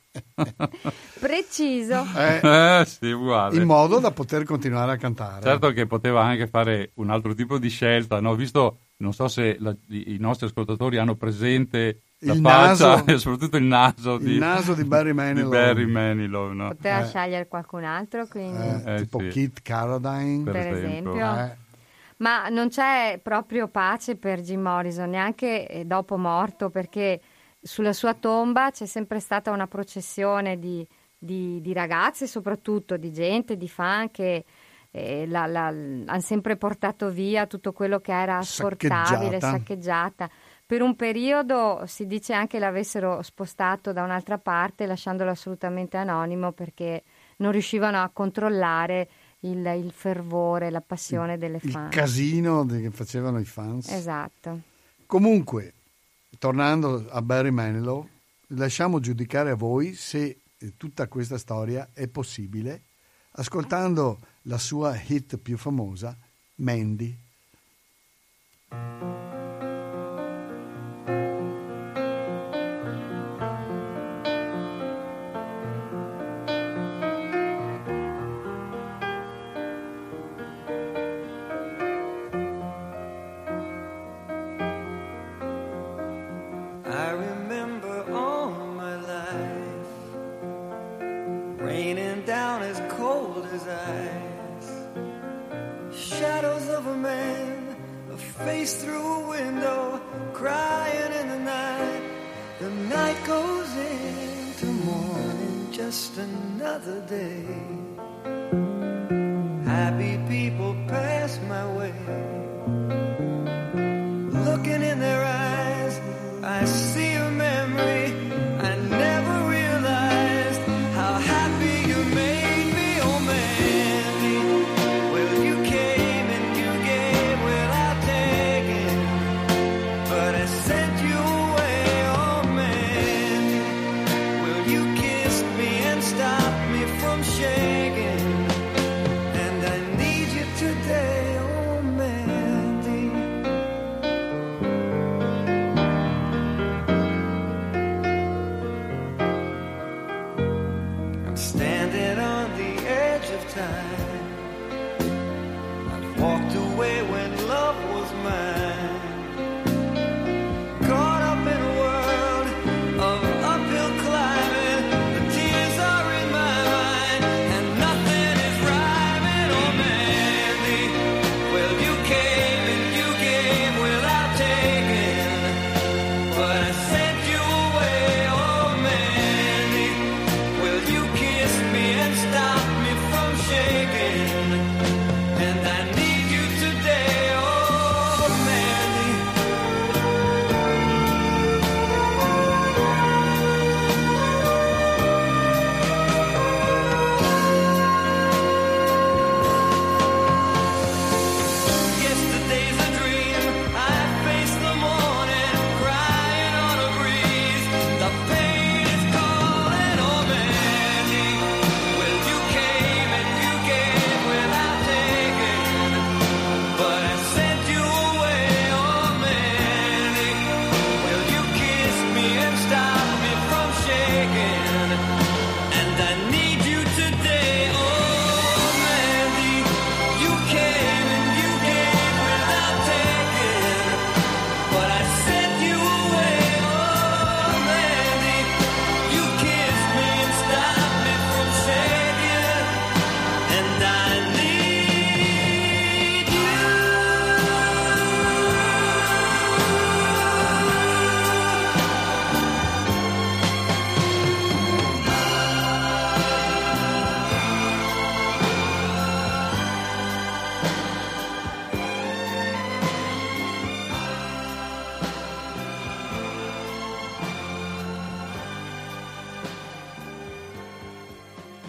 Preciso. Eh, eh, sì, uguale. In modo da poter continuare a cantare. Certo che poteva anche fare un altro tipo di scelta, no? Visto, non so se la, i, i nostri ascoltatori hanno presente la il faccia naso, e soprattutto il naso il di, naso di Barry Manilow. Di Barry Manilow, no? Poteva Eh. scegliere qualcun altro, quindi. Eh, Eh, tipo sì. Kit Carradine. Per per esempio. esempio. Eh. Ma non c'è proprio pace per Jim Morrison, neanche eh, dopo morto, perché sulla sua tomba c'è sempre stata una processione di, di, di ragazze, soprattutto di gente, di fan che eh, la, la, hanno sempre portato via tutto quello che era asportabile, Saccheggiata. saccheggiata. Per un periodo si dice anche l'avessero spostato da un'altra parte, lasciandolo assolutamente anonimo, perché non riuscivano a controllare il, il fervore, la passione delle Il fan. casino de- che facevano i fans. Esatto. Comunque, tornando a Barry Manilow, lasciamo giudicare a voi se eh, tutta questa storia è possibile ascoltando la sua hit più famosa, Mandy. I remember all my life raining down as cold as ice. Shadows of a man, a face through a window, crying in the night. The night goes into morning, just another day. Happy people pass my way. Looking in their eyes, I see a memory. I never realized how happy you made me, oh Mandy. Well, you came and you gave without taking, but I sent you away, oh Mandy. Well, you kissed me and stopped me from shaking, and I need you today, oh Mandy. I'm standing on the edge of time. I've walked away when love was mine. Caught up in a world of uphill climbing. The tears are in my mind and nothing is rhyming, oh Mandy. Well, you came and you gave without taking, but I sent you away, oh Mandy. Well, you kissed me and stopped me from shaking,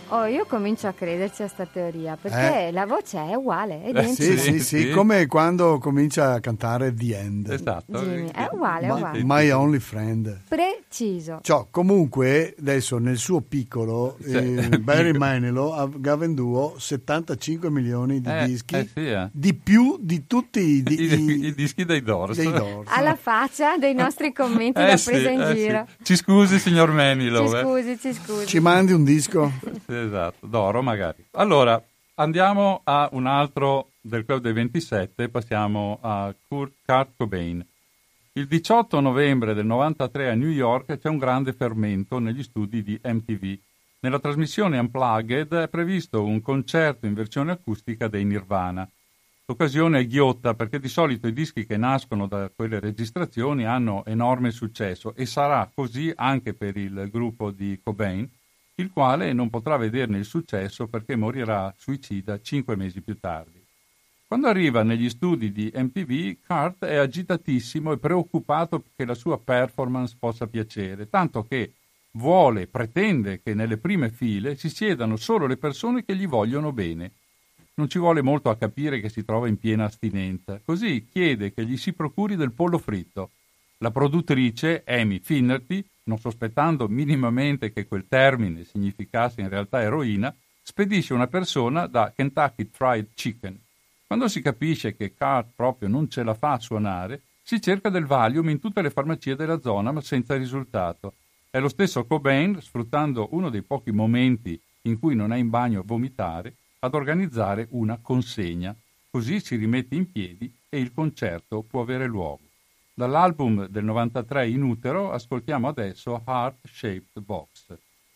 Oh, io comincio a crederci a sta teoria, perché Eh? la voce è uguale, è Eh, identica. sì, sì, sì, come quando comincia a cantare The End. Esatto. Jimmy, è uguale, è Ma- uguale. My Only Friend. Preciso. Ciò, comunque, adesso nel suo piccolo, eh, Barry Manilow ha venduto settantacinque milioni di Eh, dischi, eh sì, eh. di più di tutti i, di- I, i- i dischi dei Doors. dei Doors. Alla faccia dei nostri commenti Eh da sì, presa in eh giro. sì. Ci scusi, signor Ci Manilow. eh. scusi, ci scusi. Ci mandi un disco? Sì, esatto, d'oro magari. Allora, andiamo a un altro del Club dei ventisette, passiamo a Kurt, Kurt Cobain. Il diciotto novembre del novantatré a New York c'è un grande fermento negli studi di M T V. Nella trasmissione Unplugged è previsto un concerto in versione acustica dei Nirvana. L'occasione è ghiotta perché di solito i dischi che nascono da quelle registrazioni hanno enorme successo e sarà così anche per il gruppo di Cobain, il quale non potrà vederne il successo perché morirà suicida cinque mesi più tardi. Quando arriva negli studi di M T V, Kurt è agitatissimo e preoccupato che la sua performance possa piacere, tanto che vuole, pretende che nelle prime file si siedano solo le persone che gli vogliono bene. Non ci vuole molto a capire che si trova in piena astinenza, così chiede che gli si procuri del pollo fritto. La produttrice, Amy Finnerty, non sospettando minimamente che quel termine significasse in realtà eroina, spedisce una persona da Kentucky Fried Chicken. Quando si capisce che Kurt proprio non ce la fa a suonare, si cerca del Valium in tutte le farmacie della zona, ma senza risultato. È lo stesso Cobain, sfruttando uno dei pochi momenti in cui non è in bagno a vomitare, ad organizzare una consegna. Così si rimette in piedi e il concerto può avere luogo. Dall'album del novantatré In Utero ascoltiamo adesso Heart Shaped Box.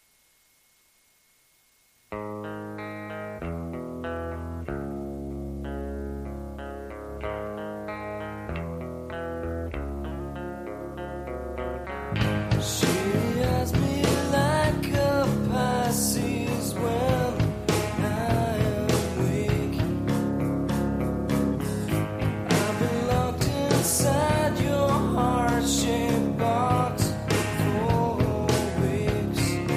She has me like a Pisces when I am weak. I've been locked inside your heart-shaped box for weeks.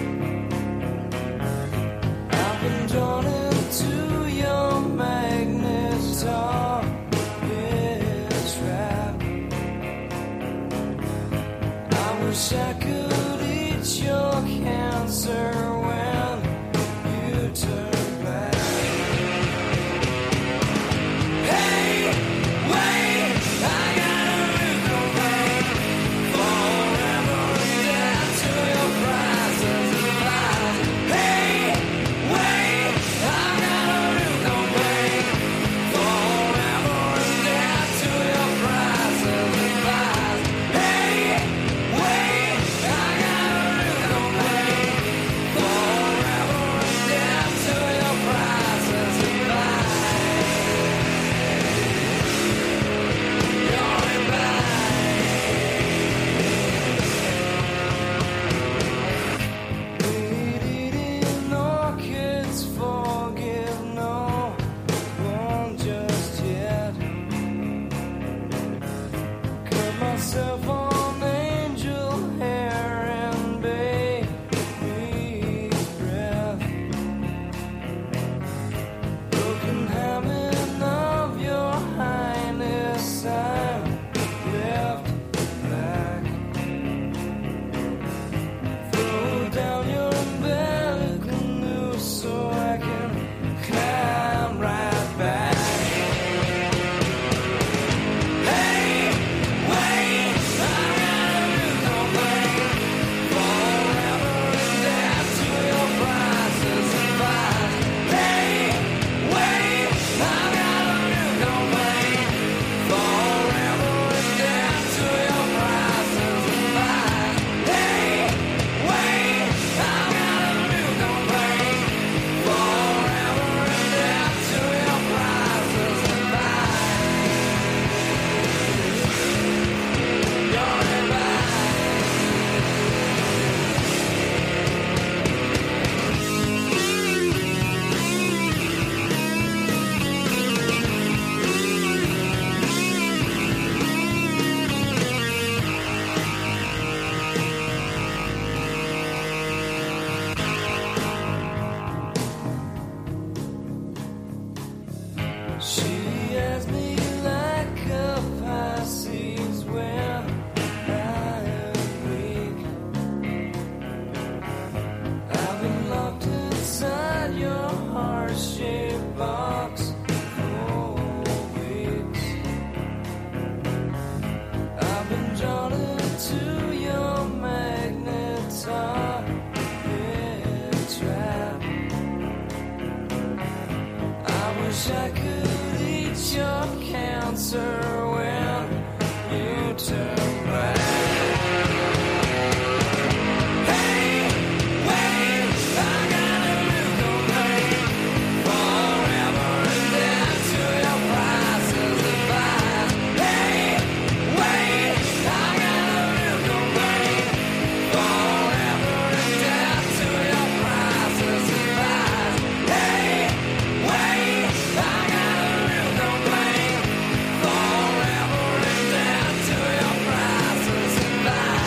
She has me like a Pisces when I am weak. I've been locked inside your heart-shaped box for weeks. I've been drawn into your magnet trap. I wish I could eat your cancer when you turn back. Hey, wait, I got a little rain forever and down to your prices of life. Hey, wait, I got a little rain forever and down to your prices of life. Hey, wait, I got a little rain forever and down to your prices of life.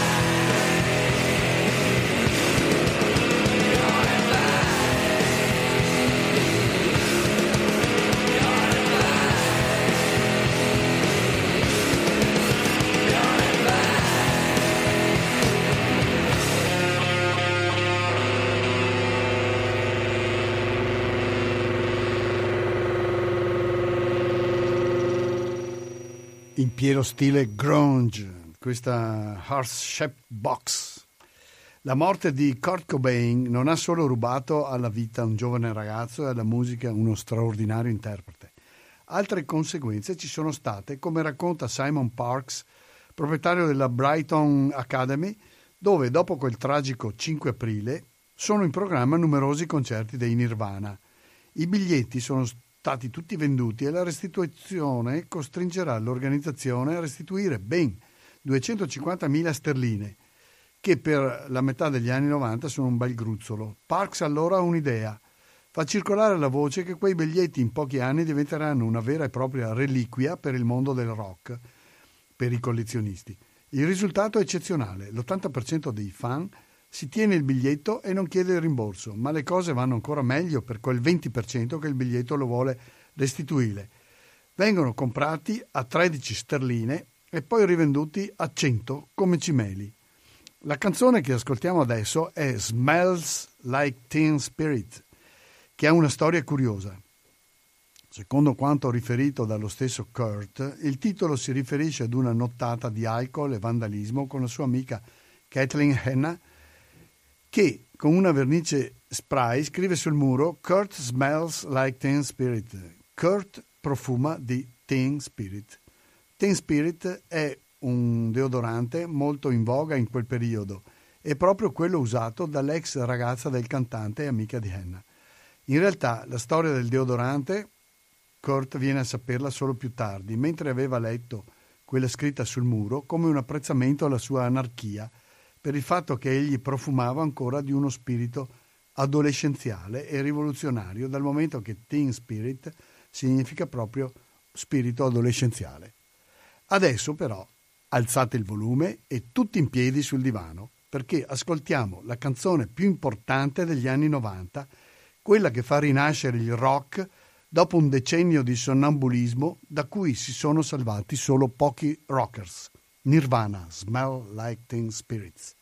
In pieno stile grunge, questa Heart-Shaped Box. La morte di Kurt Cobain non ha solo rubato alla vita un giovane ragazzo e alla musica uno straordinario interprete. Altre conseguenze ci sono state, come racconta Simon Parkes, proprietario della Brighton Academy, dove dopo quel tragico cinque aprile sono in programma numerosi concerti dei Nirvana. I biglietti sono stati tutti venduti e la restituzione costringerà l'organizzazione a restituire ben duecentocinquantamila sterline, che per la metà degli anni novanta sono un bel gruzzolo. Parks allora ha un'idea. Fa circolare la voce che quei biglietti in pochi anni diventeranno una vera e propria reliquia per il mondo del rock, per i collezionisti. Il risultato è eccezionale. L'ottanta per cento dei fan si tiene il biglietto e non chiede il rimborso, ma le cose vanno ancora meglio per quel venti per cento che il biglietto lo vuole restituire. Vengono comprati a tredici sterline e poi rivenduti a cento come cimeli. La canzone che ascoltiamo adesso è Smells Like Teen Spirit, che ha una storia curiosa. Secondo quanto riferito dallo stesso Kurt, il titolo si riferisce ad una nottata di alcol e vandalismo con la sua amica Kathleen Hanna, che con una vernice spray scrive sul muro Kurt smells like teen spirit. Kurt profuma di teen spirit. Teen spirit è un deodorante molto in voga in quel periodo, è proprio quello usato dall'ex ragazza del cantante e amica di Hanna. In realtà la storia del deodorante Kurt viene a saperla solo più tardi, mentre aveva letto quella scritta sul muro come un apprezzamento alla sua anarchia, per il fatto che egli profumava ancora di uno spirito adolescenziale e rivoluzionario, dal momento che teen spirit significa proprio spirito adolescenziale. Adesso però alzate il volume e tutti in piedi sul divano, perché ascoltiamo la canzone più importante degli anni novanta, quella che fa rinascere il rock dopo un decennio di sonnambulismo da cui si sono salvati solo pochi rockers. Nirvana, Smell Like Teen Spirits.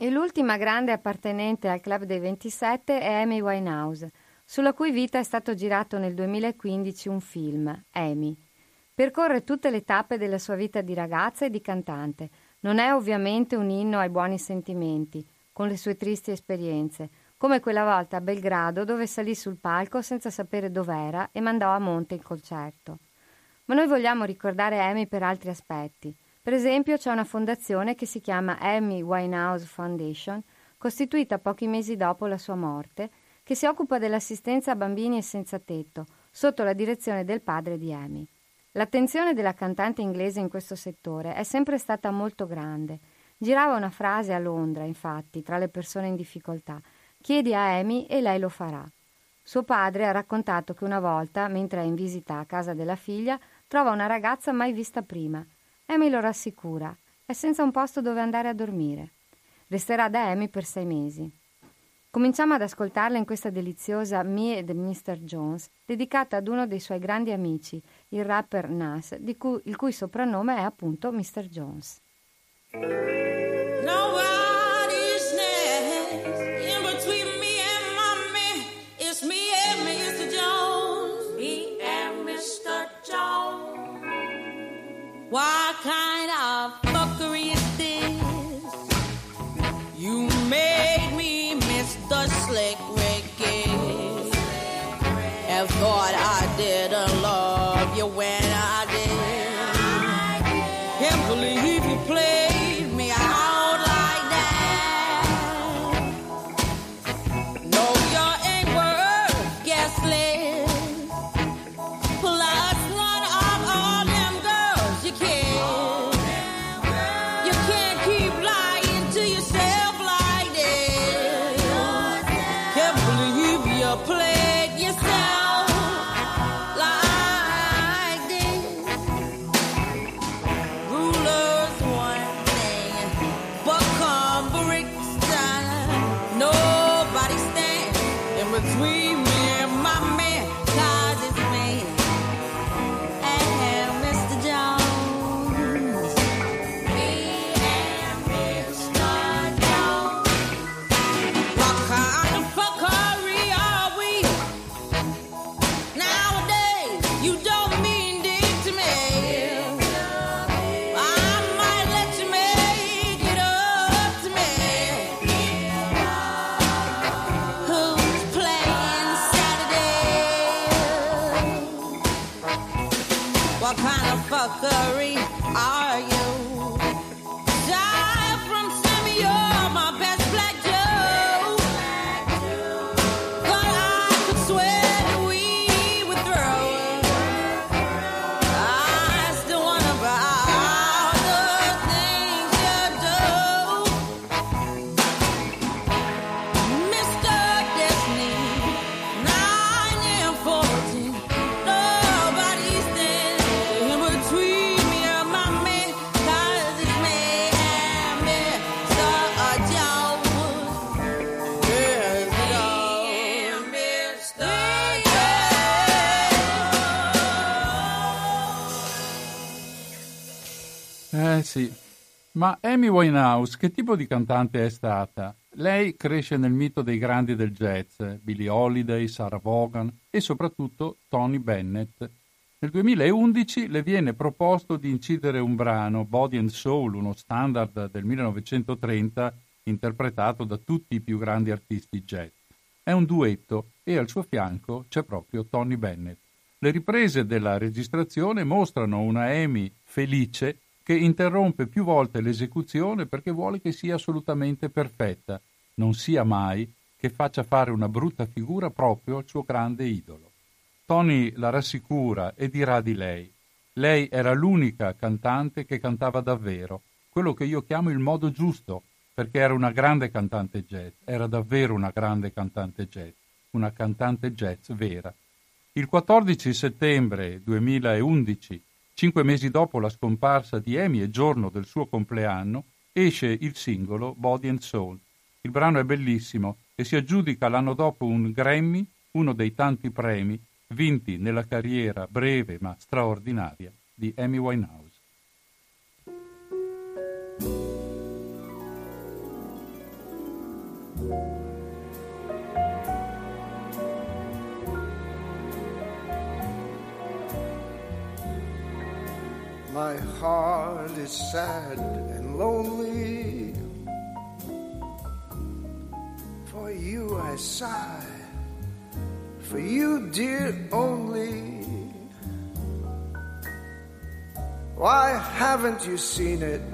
E l'ultima grande appartenente al Club dei ventisette è Amy Winehouse, sulla cui vita è stato girato nel duemilaquindici un film, Amy. Percorre tutte le tappe della sua vita di ragazza e di cantante. Non è ovviamente un inno ai buoni sentimenti, con le sue tristi esperienze, come quella volta a Belgrado dove salì sul palco senza sapere dov'era e mandò a monte il concerto. Ma noi vogliamo ricordare Amy per altri aspetti. Per esempio c'è una fondazione che si chiama Amy Winehouse Foundation, costituita pochi mesi dopo la sua morte, che si occupa dell'assistenza a bambini e senza tetto, sotto la direzione del padre di Amy. L'attenzione della cantante inglese in questo settore è sempre stata molto grande. Girava una frase a Londra, infatti, tra le persone in difficoltà: «Chiedi a Amy e lei lo farà». Suo padre ha raccontato che una volta, mentre è in visita a casa della figlia, trova una ragazza mai vista prima. Amy lo rassicura, è senza un posto dove andare a dormire. Resterà da Amy per sei mesi. Cominciamo ad ascoltarla in questa deliziosa Me and mister Jones, dedicata ad uno dei suoi grandi amici, il rapper Nas, di cui, il cui soprannome è appunto mister Jones. Nobody's next in between me and my man. It's me and mister Jones. Me and mister Jones. What kind of fuckery is this? You made me Mister Slick Ricky, and thought I didn't love you when I did. Can't believe you played me out like that. No, you ain't worth guest list. Plus one of all them girls you kissed. You can't keep lying to yourself like this. Can't believe you played yourself like this. Rulers one thing, but come Brixton. Nobody stands in between me and my man, 'cause it's me and mister Jones. Me and mister Jones. What kind of fuckery are we? Nowadays, you don't mean dick to me. I might let you make it up to me. Who's playing Saturday? What kind of fuckery are you? Die from Sammy, you're my best black Joe. But I could swear that we would throw. I still wonder about the things you do. mister Destiny, nine and fourteen. Nobody's standing in between me and my man, 'cause it's me and mister Jones. Yes, and mister Eh sì, ma Amy Winehouse che tipo di cantante è stata? Lei cresce nel mito dei grandi del jazz, Billie Holiday, Sarah Vaughan e soprattutto Tony Bennett. Nel duemilaundici le viene proposto di incidere un brano, Body and Soul, uno standard del millenovecentotrenta interpretato da tutti i più grandi artisti jazz. È un duetto e al suo fianco c'è proprio Tony Bennett. Le riprese della registrazione mostrano una Amy felice che interrompe più volte l'esecuzione perché vuole che sia assolutamente perfetta, non sia mai che faccia fare una brutta figura proprio al suo grande idolo. Tony la rassicura e dirà di lei: lei era l'unica cantante che cantava davvero, quello che io chiamo il modo giusto, perché era una grande cantante jazz, era davvero una grande cantante jazz, una cantante jazz vera. Il quattordici settembre duemilaundici, cinque mesi dopo la scomparsa di Amy e giorno del suo compleanno, esce il singolo Body and Soul. Il brano è bellissimo e si aggiudica l'anno dopo un Grammy, uno dei tanti premi vinti nella carriera breve ma straordinaria di Amy Winehouse. My heart is sad and lonely. For you I sigh, for you, dear, only. Why haven't you seen it?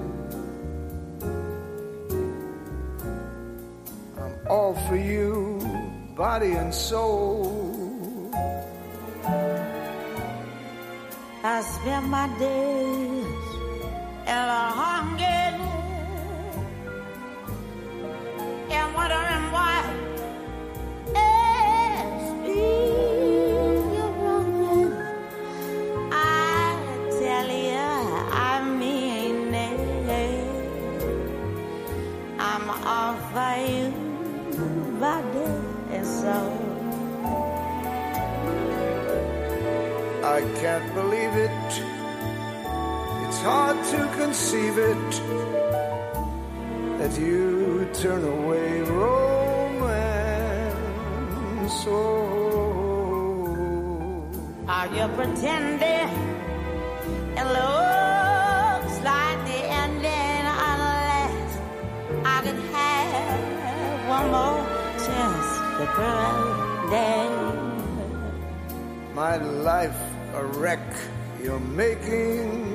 I'm all for you, body and soul. I spend my days in a hunger and wondering why it's me you're wrong. I tell you, I mean it. I'm all for you, body and soul. I can't believe it. It's hard to conceive it that you turn away romance. Oh. Are you pretending? It looks like the ending unless I could have one more chance to pretend. My life a wreck you're making.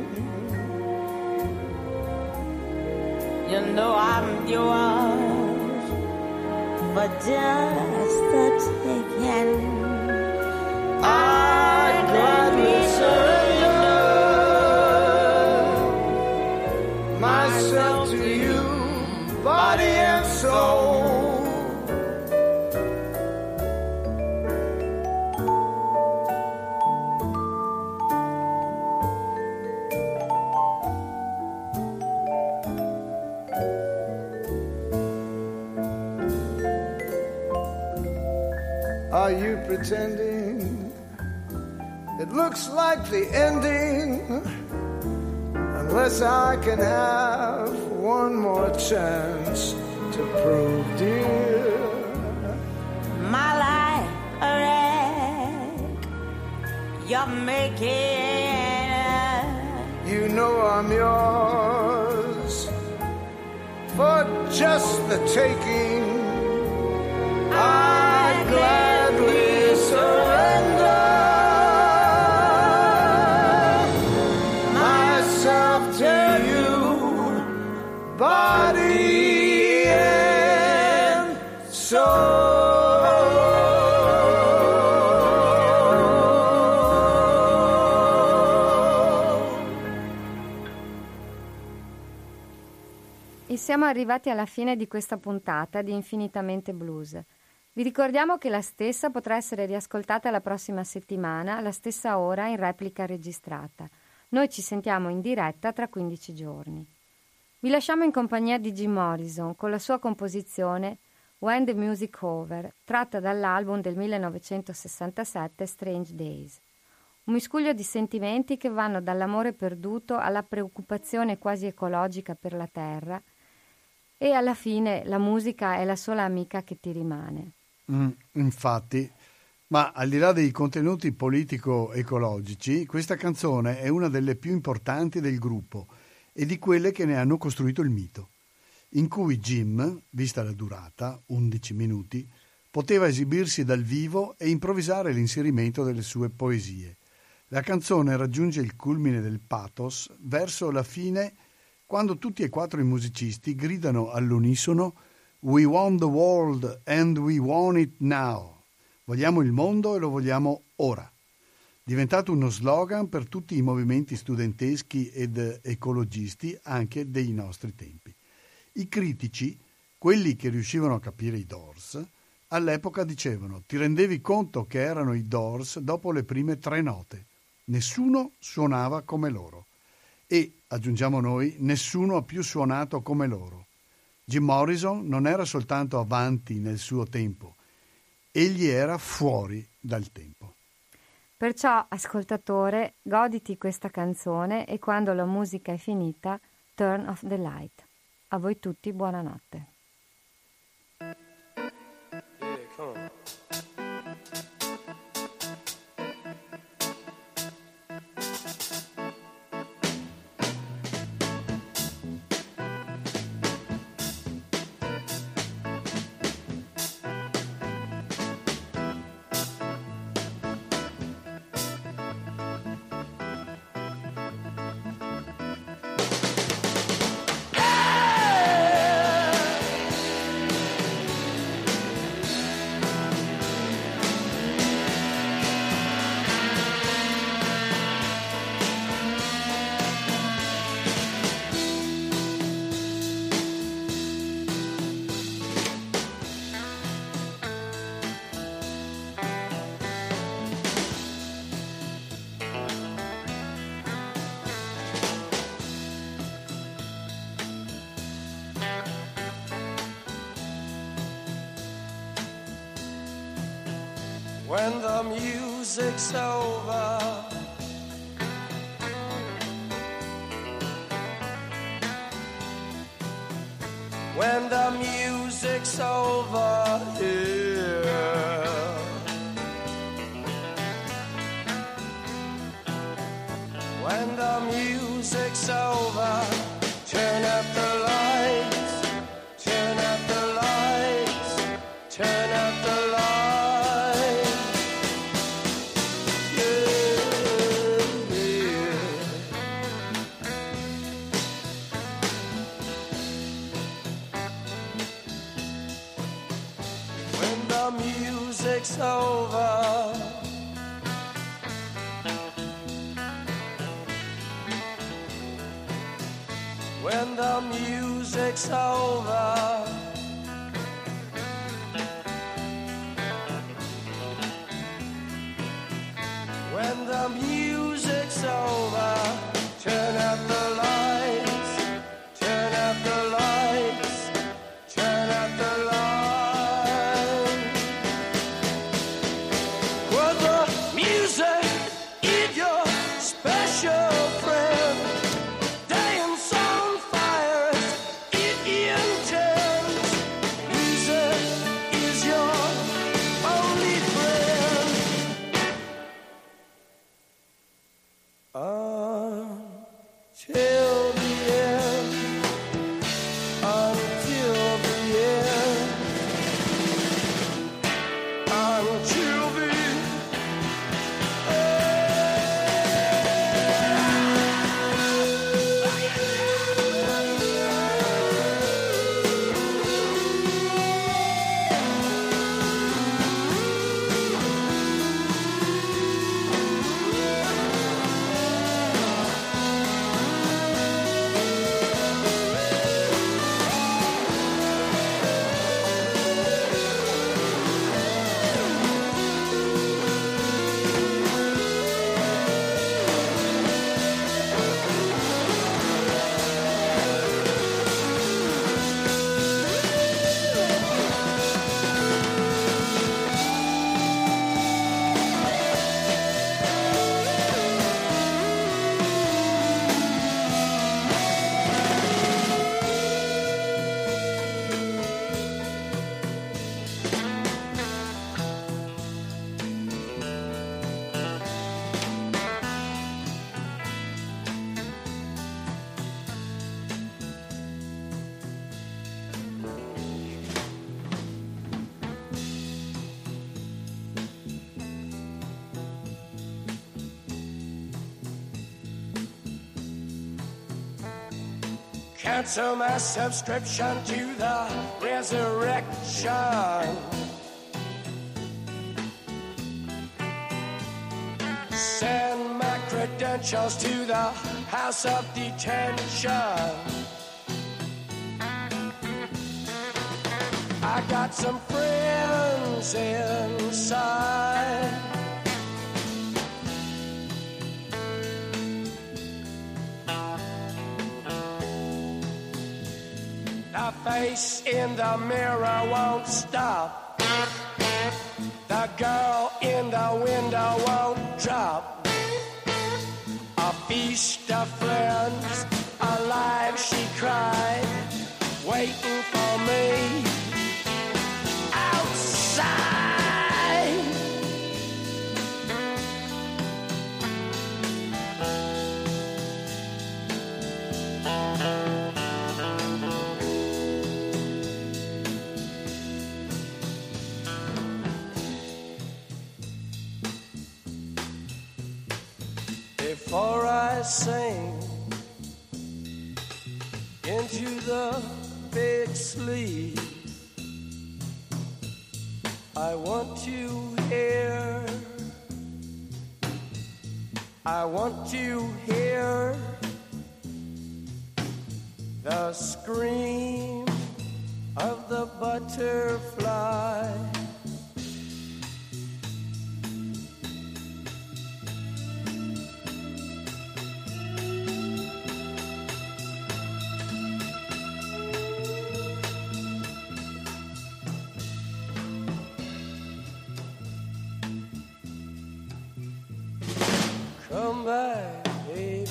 You know I'm yours, but just the taking. I'd gladly surrender myself to you, body and soul. Are you pretending? It looks like the ending, unless I can have one more chance to prove, dear, my life a wreck you're making. You know I'm yours for just the taking. I'd gladly surrender myself to you, body and soul. E siamo arrivati alla fine di questa puntata di Infinitamente Blues. Vi ricordiamo che la stessa potrà essere riascoltata la prossima settimana, alla stessa ora, in replica registrata. Noi ci sentiamo in diretta tra quindici giorni. Vi lasciamo in compagnia di Jim Morrison con la sua composizione When the Music Over, tratta dall'album del millenovecentosessantasette Strange Days. Un miscuglio di sentimenti che vanno dall'amore perduto alla preoccupazione quasi ecologica per la terra, e alla fine la musica è la sola amica che ti rimane. Mm, infatti, ma al di là dei contenuti politico-ecologici, questa canzone è una delle più importanti del gruppo e di quelle che ne hanno costruito il mito, in cui Jim, vista la durata, undici minuti, poteva esibirsi dal vivo e improvvisare l'inserimento delle sue poesie. La canzone raggiunge il culmine del pathos verso la fine, quando tutti e quattro i musicisti gridano all'unisono We want the world and we want it now. Vogliamo il mondo e lo vogliamo ora. Diventato uno slogan per tutti i movimenti studenteschi ed ecologisti anche dei nostri tempi. I critici, quelli che riuscivano a capire i Doors, all'epoca dicevano: ti rendevi conto che erano i Doors dopo le prime tre note? Nessuno suonava come loro. E, aggiungiamo noi, nessuno ha più suonato come loro. Jim Morrison non era soltanto avanti nel suo tempo, egli era fuori dal tempo. Perciò, ascoltatore, goditi questa canzone e quando la musica è finita, turn off the light. A voi tutti buonanotte. when the music's over. When the music's over here, when the music's over, turn up the lights, turn up the lights, turn up the lights. Music's over. When the music's over. When the music's over, turn up the lights, turn up the lights, turn up the lights. Cancel my subscription to the resurrection. Send my credentials to the house of detention. I got some friends inside. The face in the mirror won't stop. The girl in the window won't drop. A feast of friends, alive she cried, waiting for me outside. Before I sing into the big sleep, I want to hear, I want to hear the scream of the butterfly.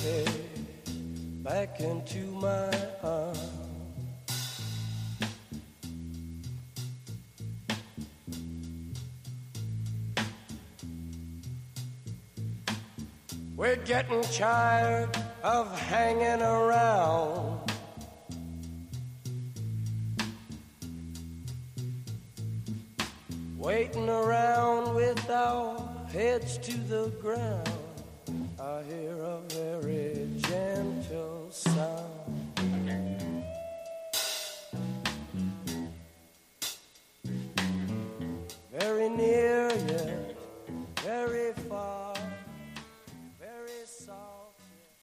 baby back into my arms. We're getting tired of hanging around. Waiting around with our heads to the ground. I hear a very gentle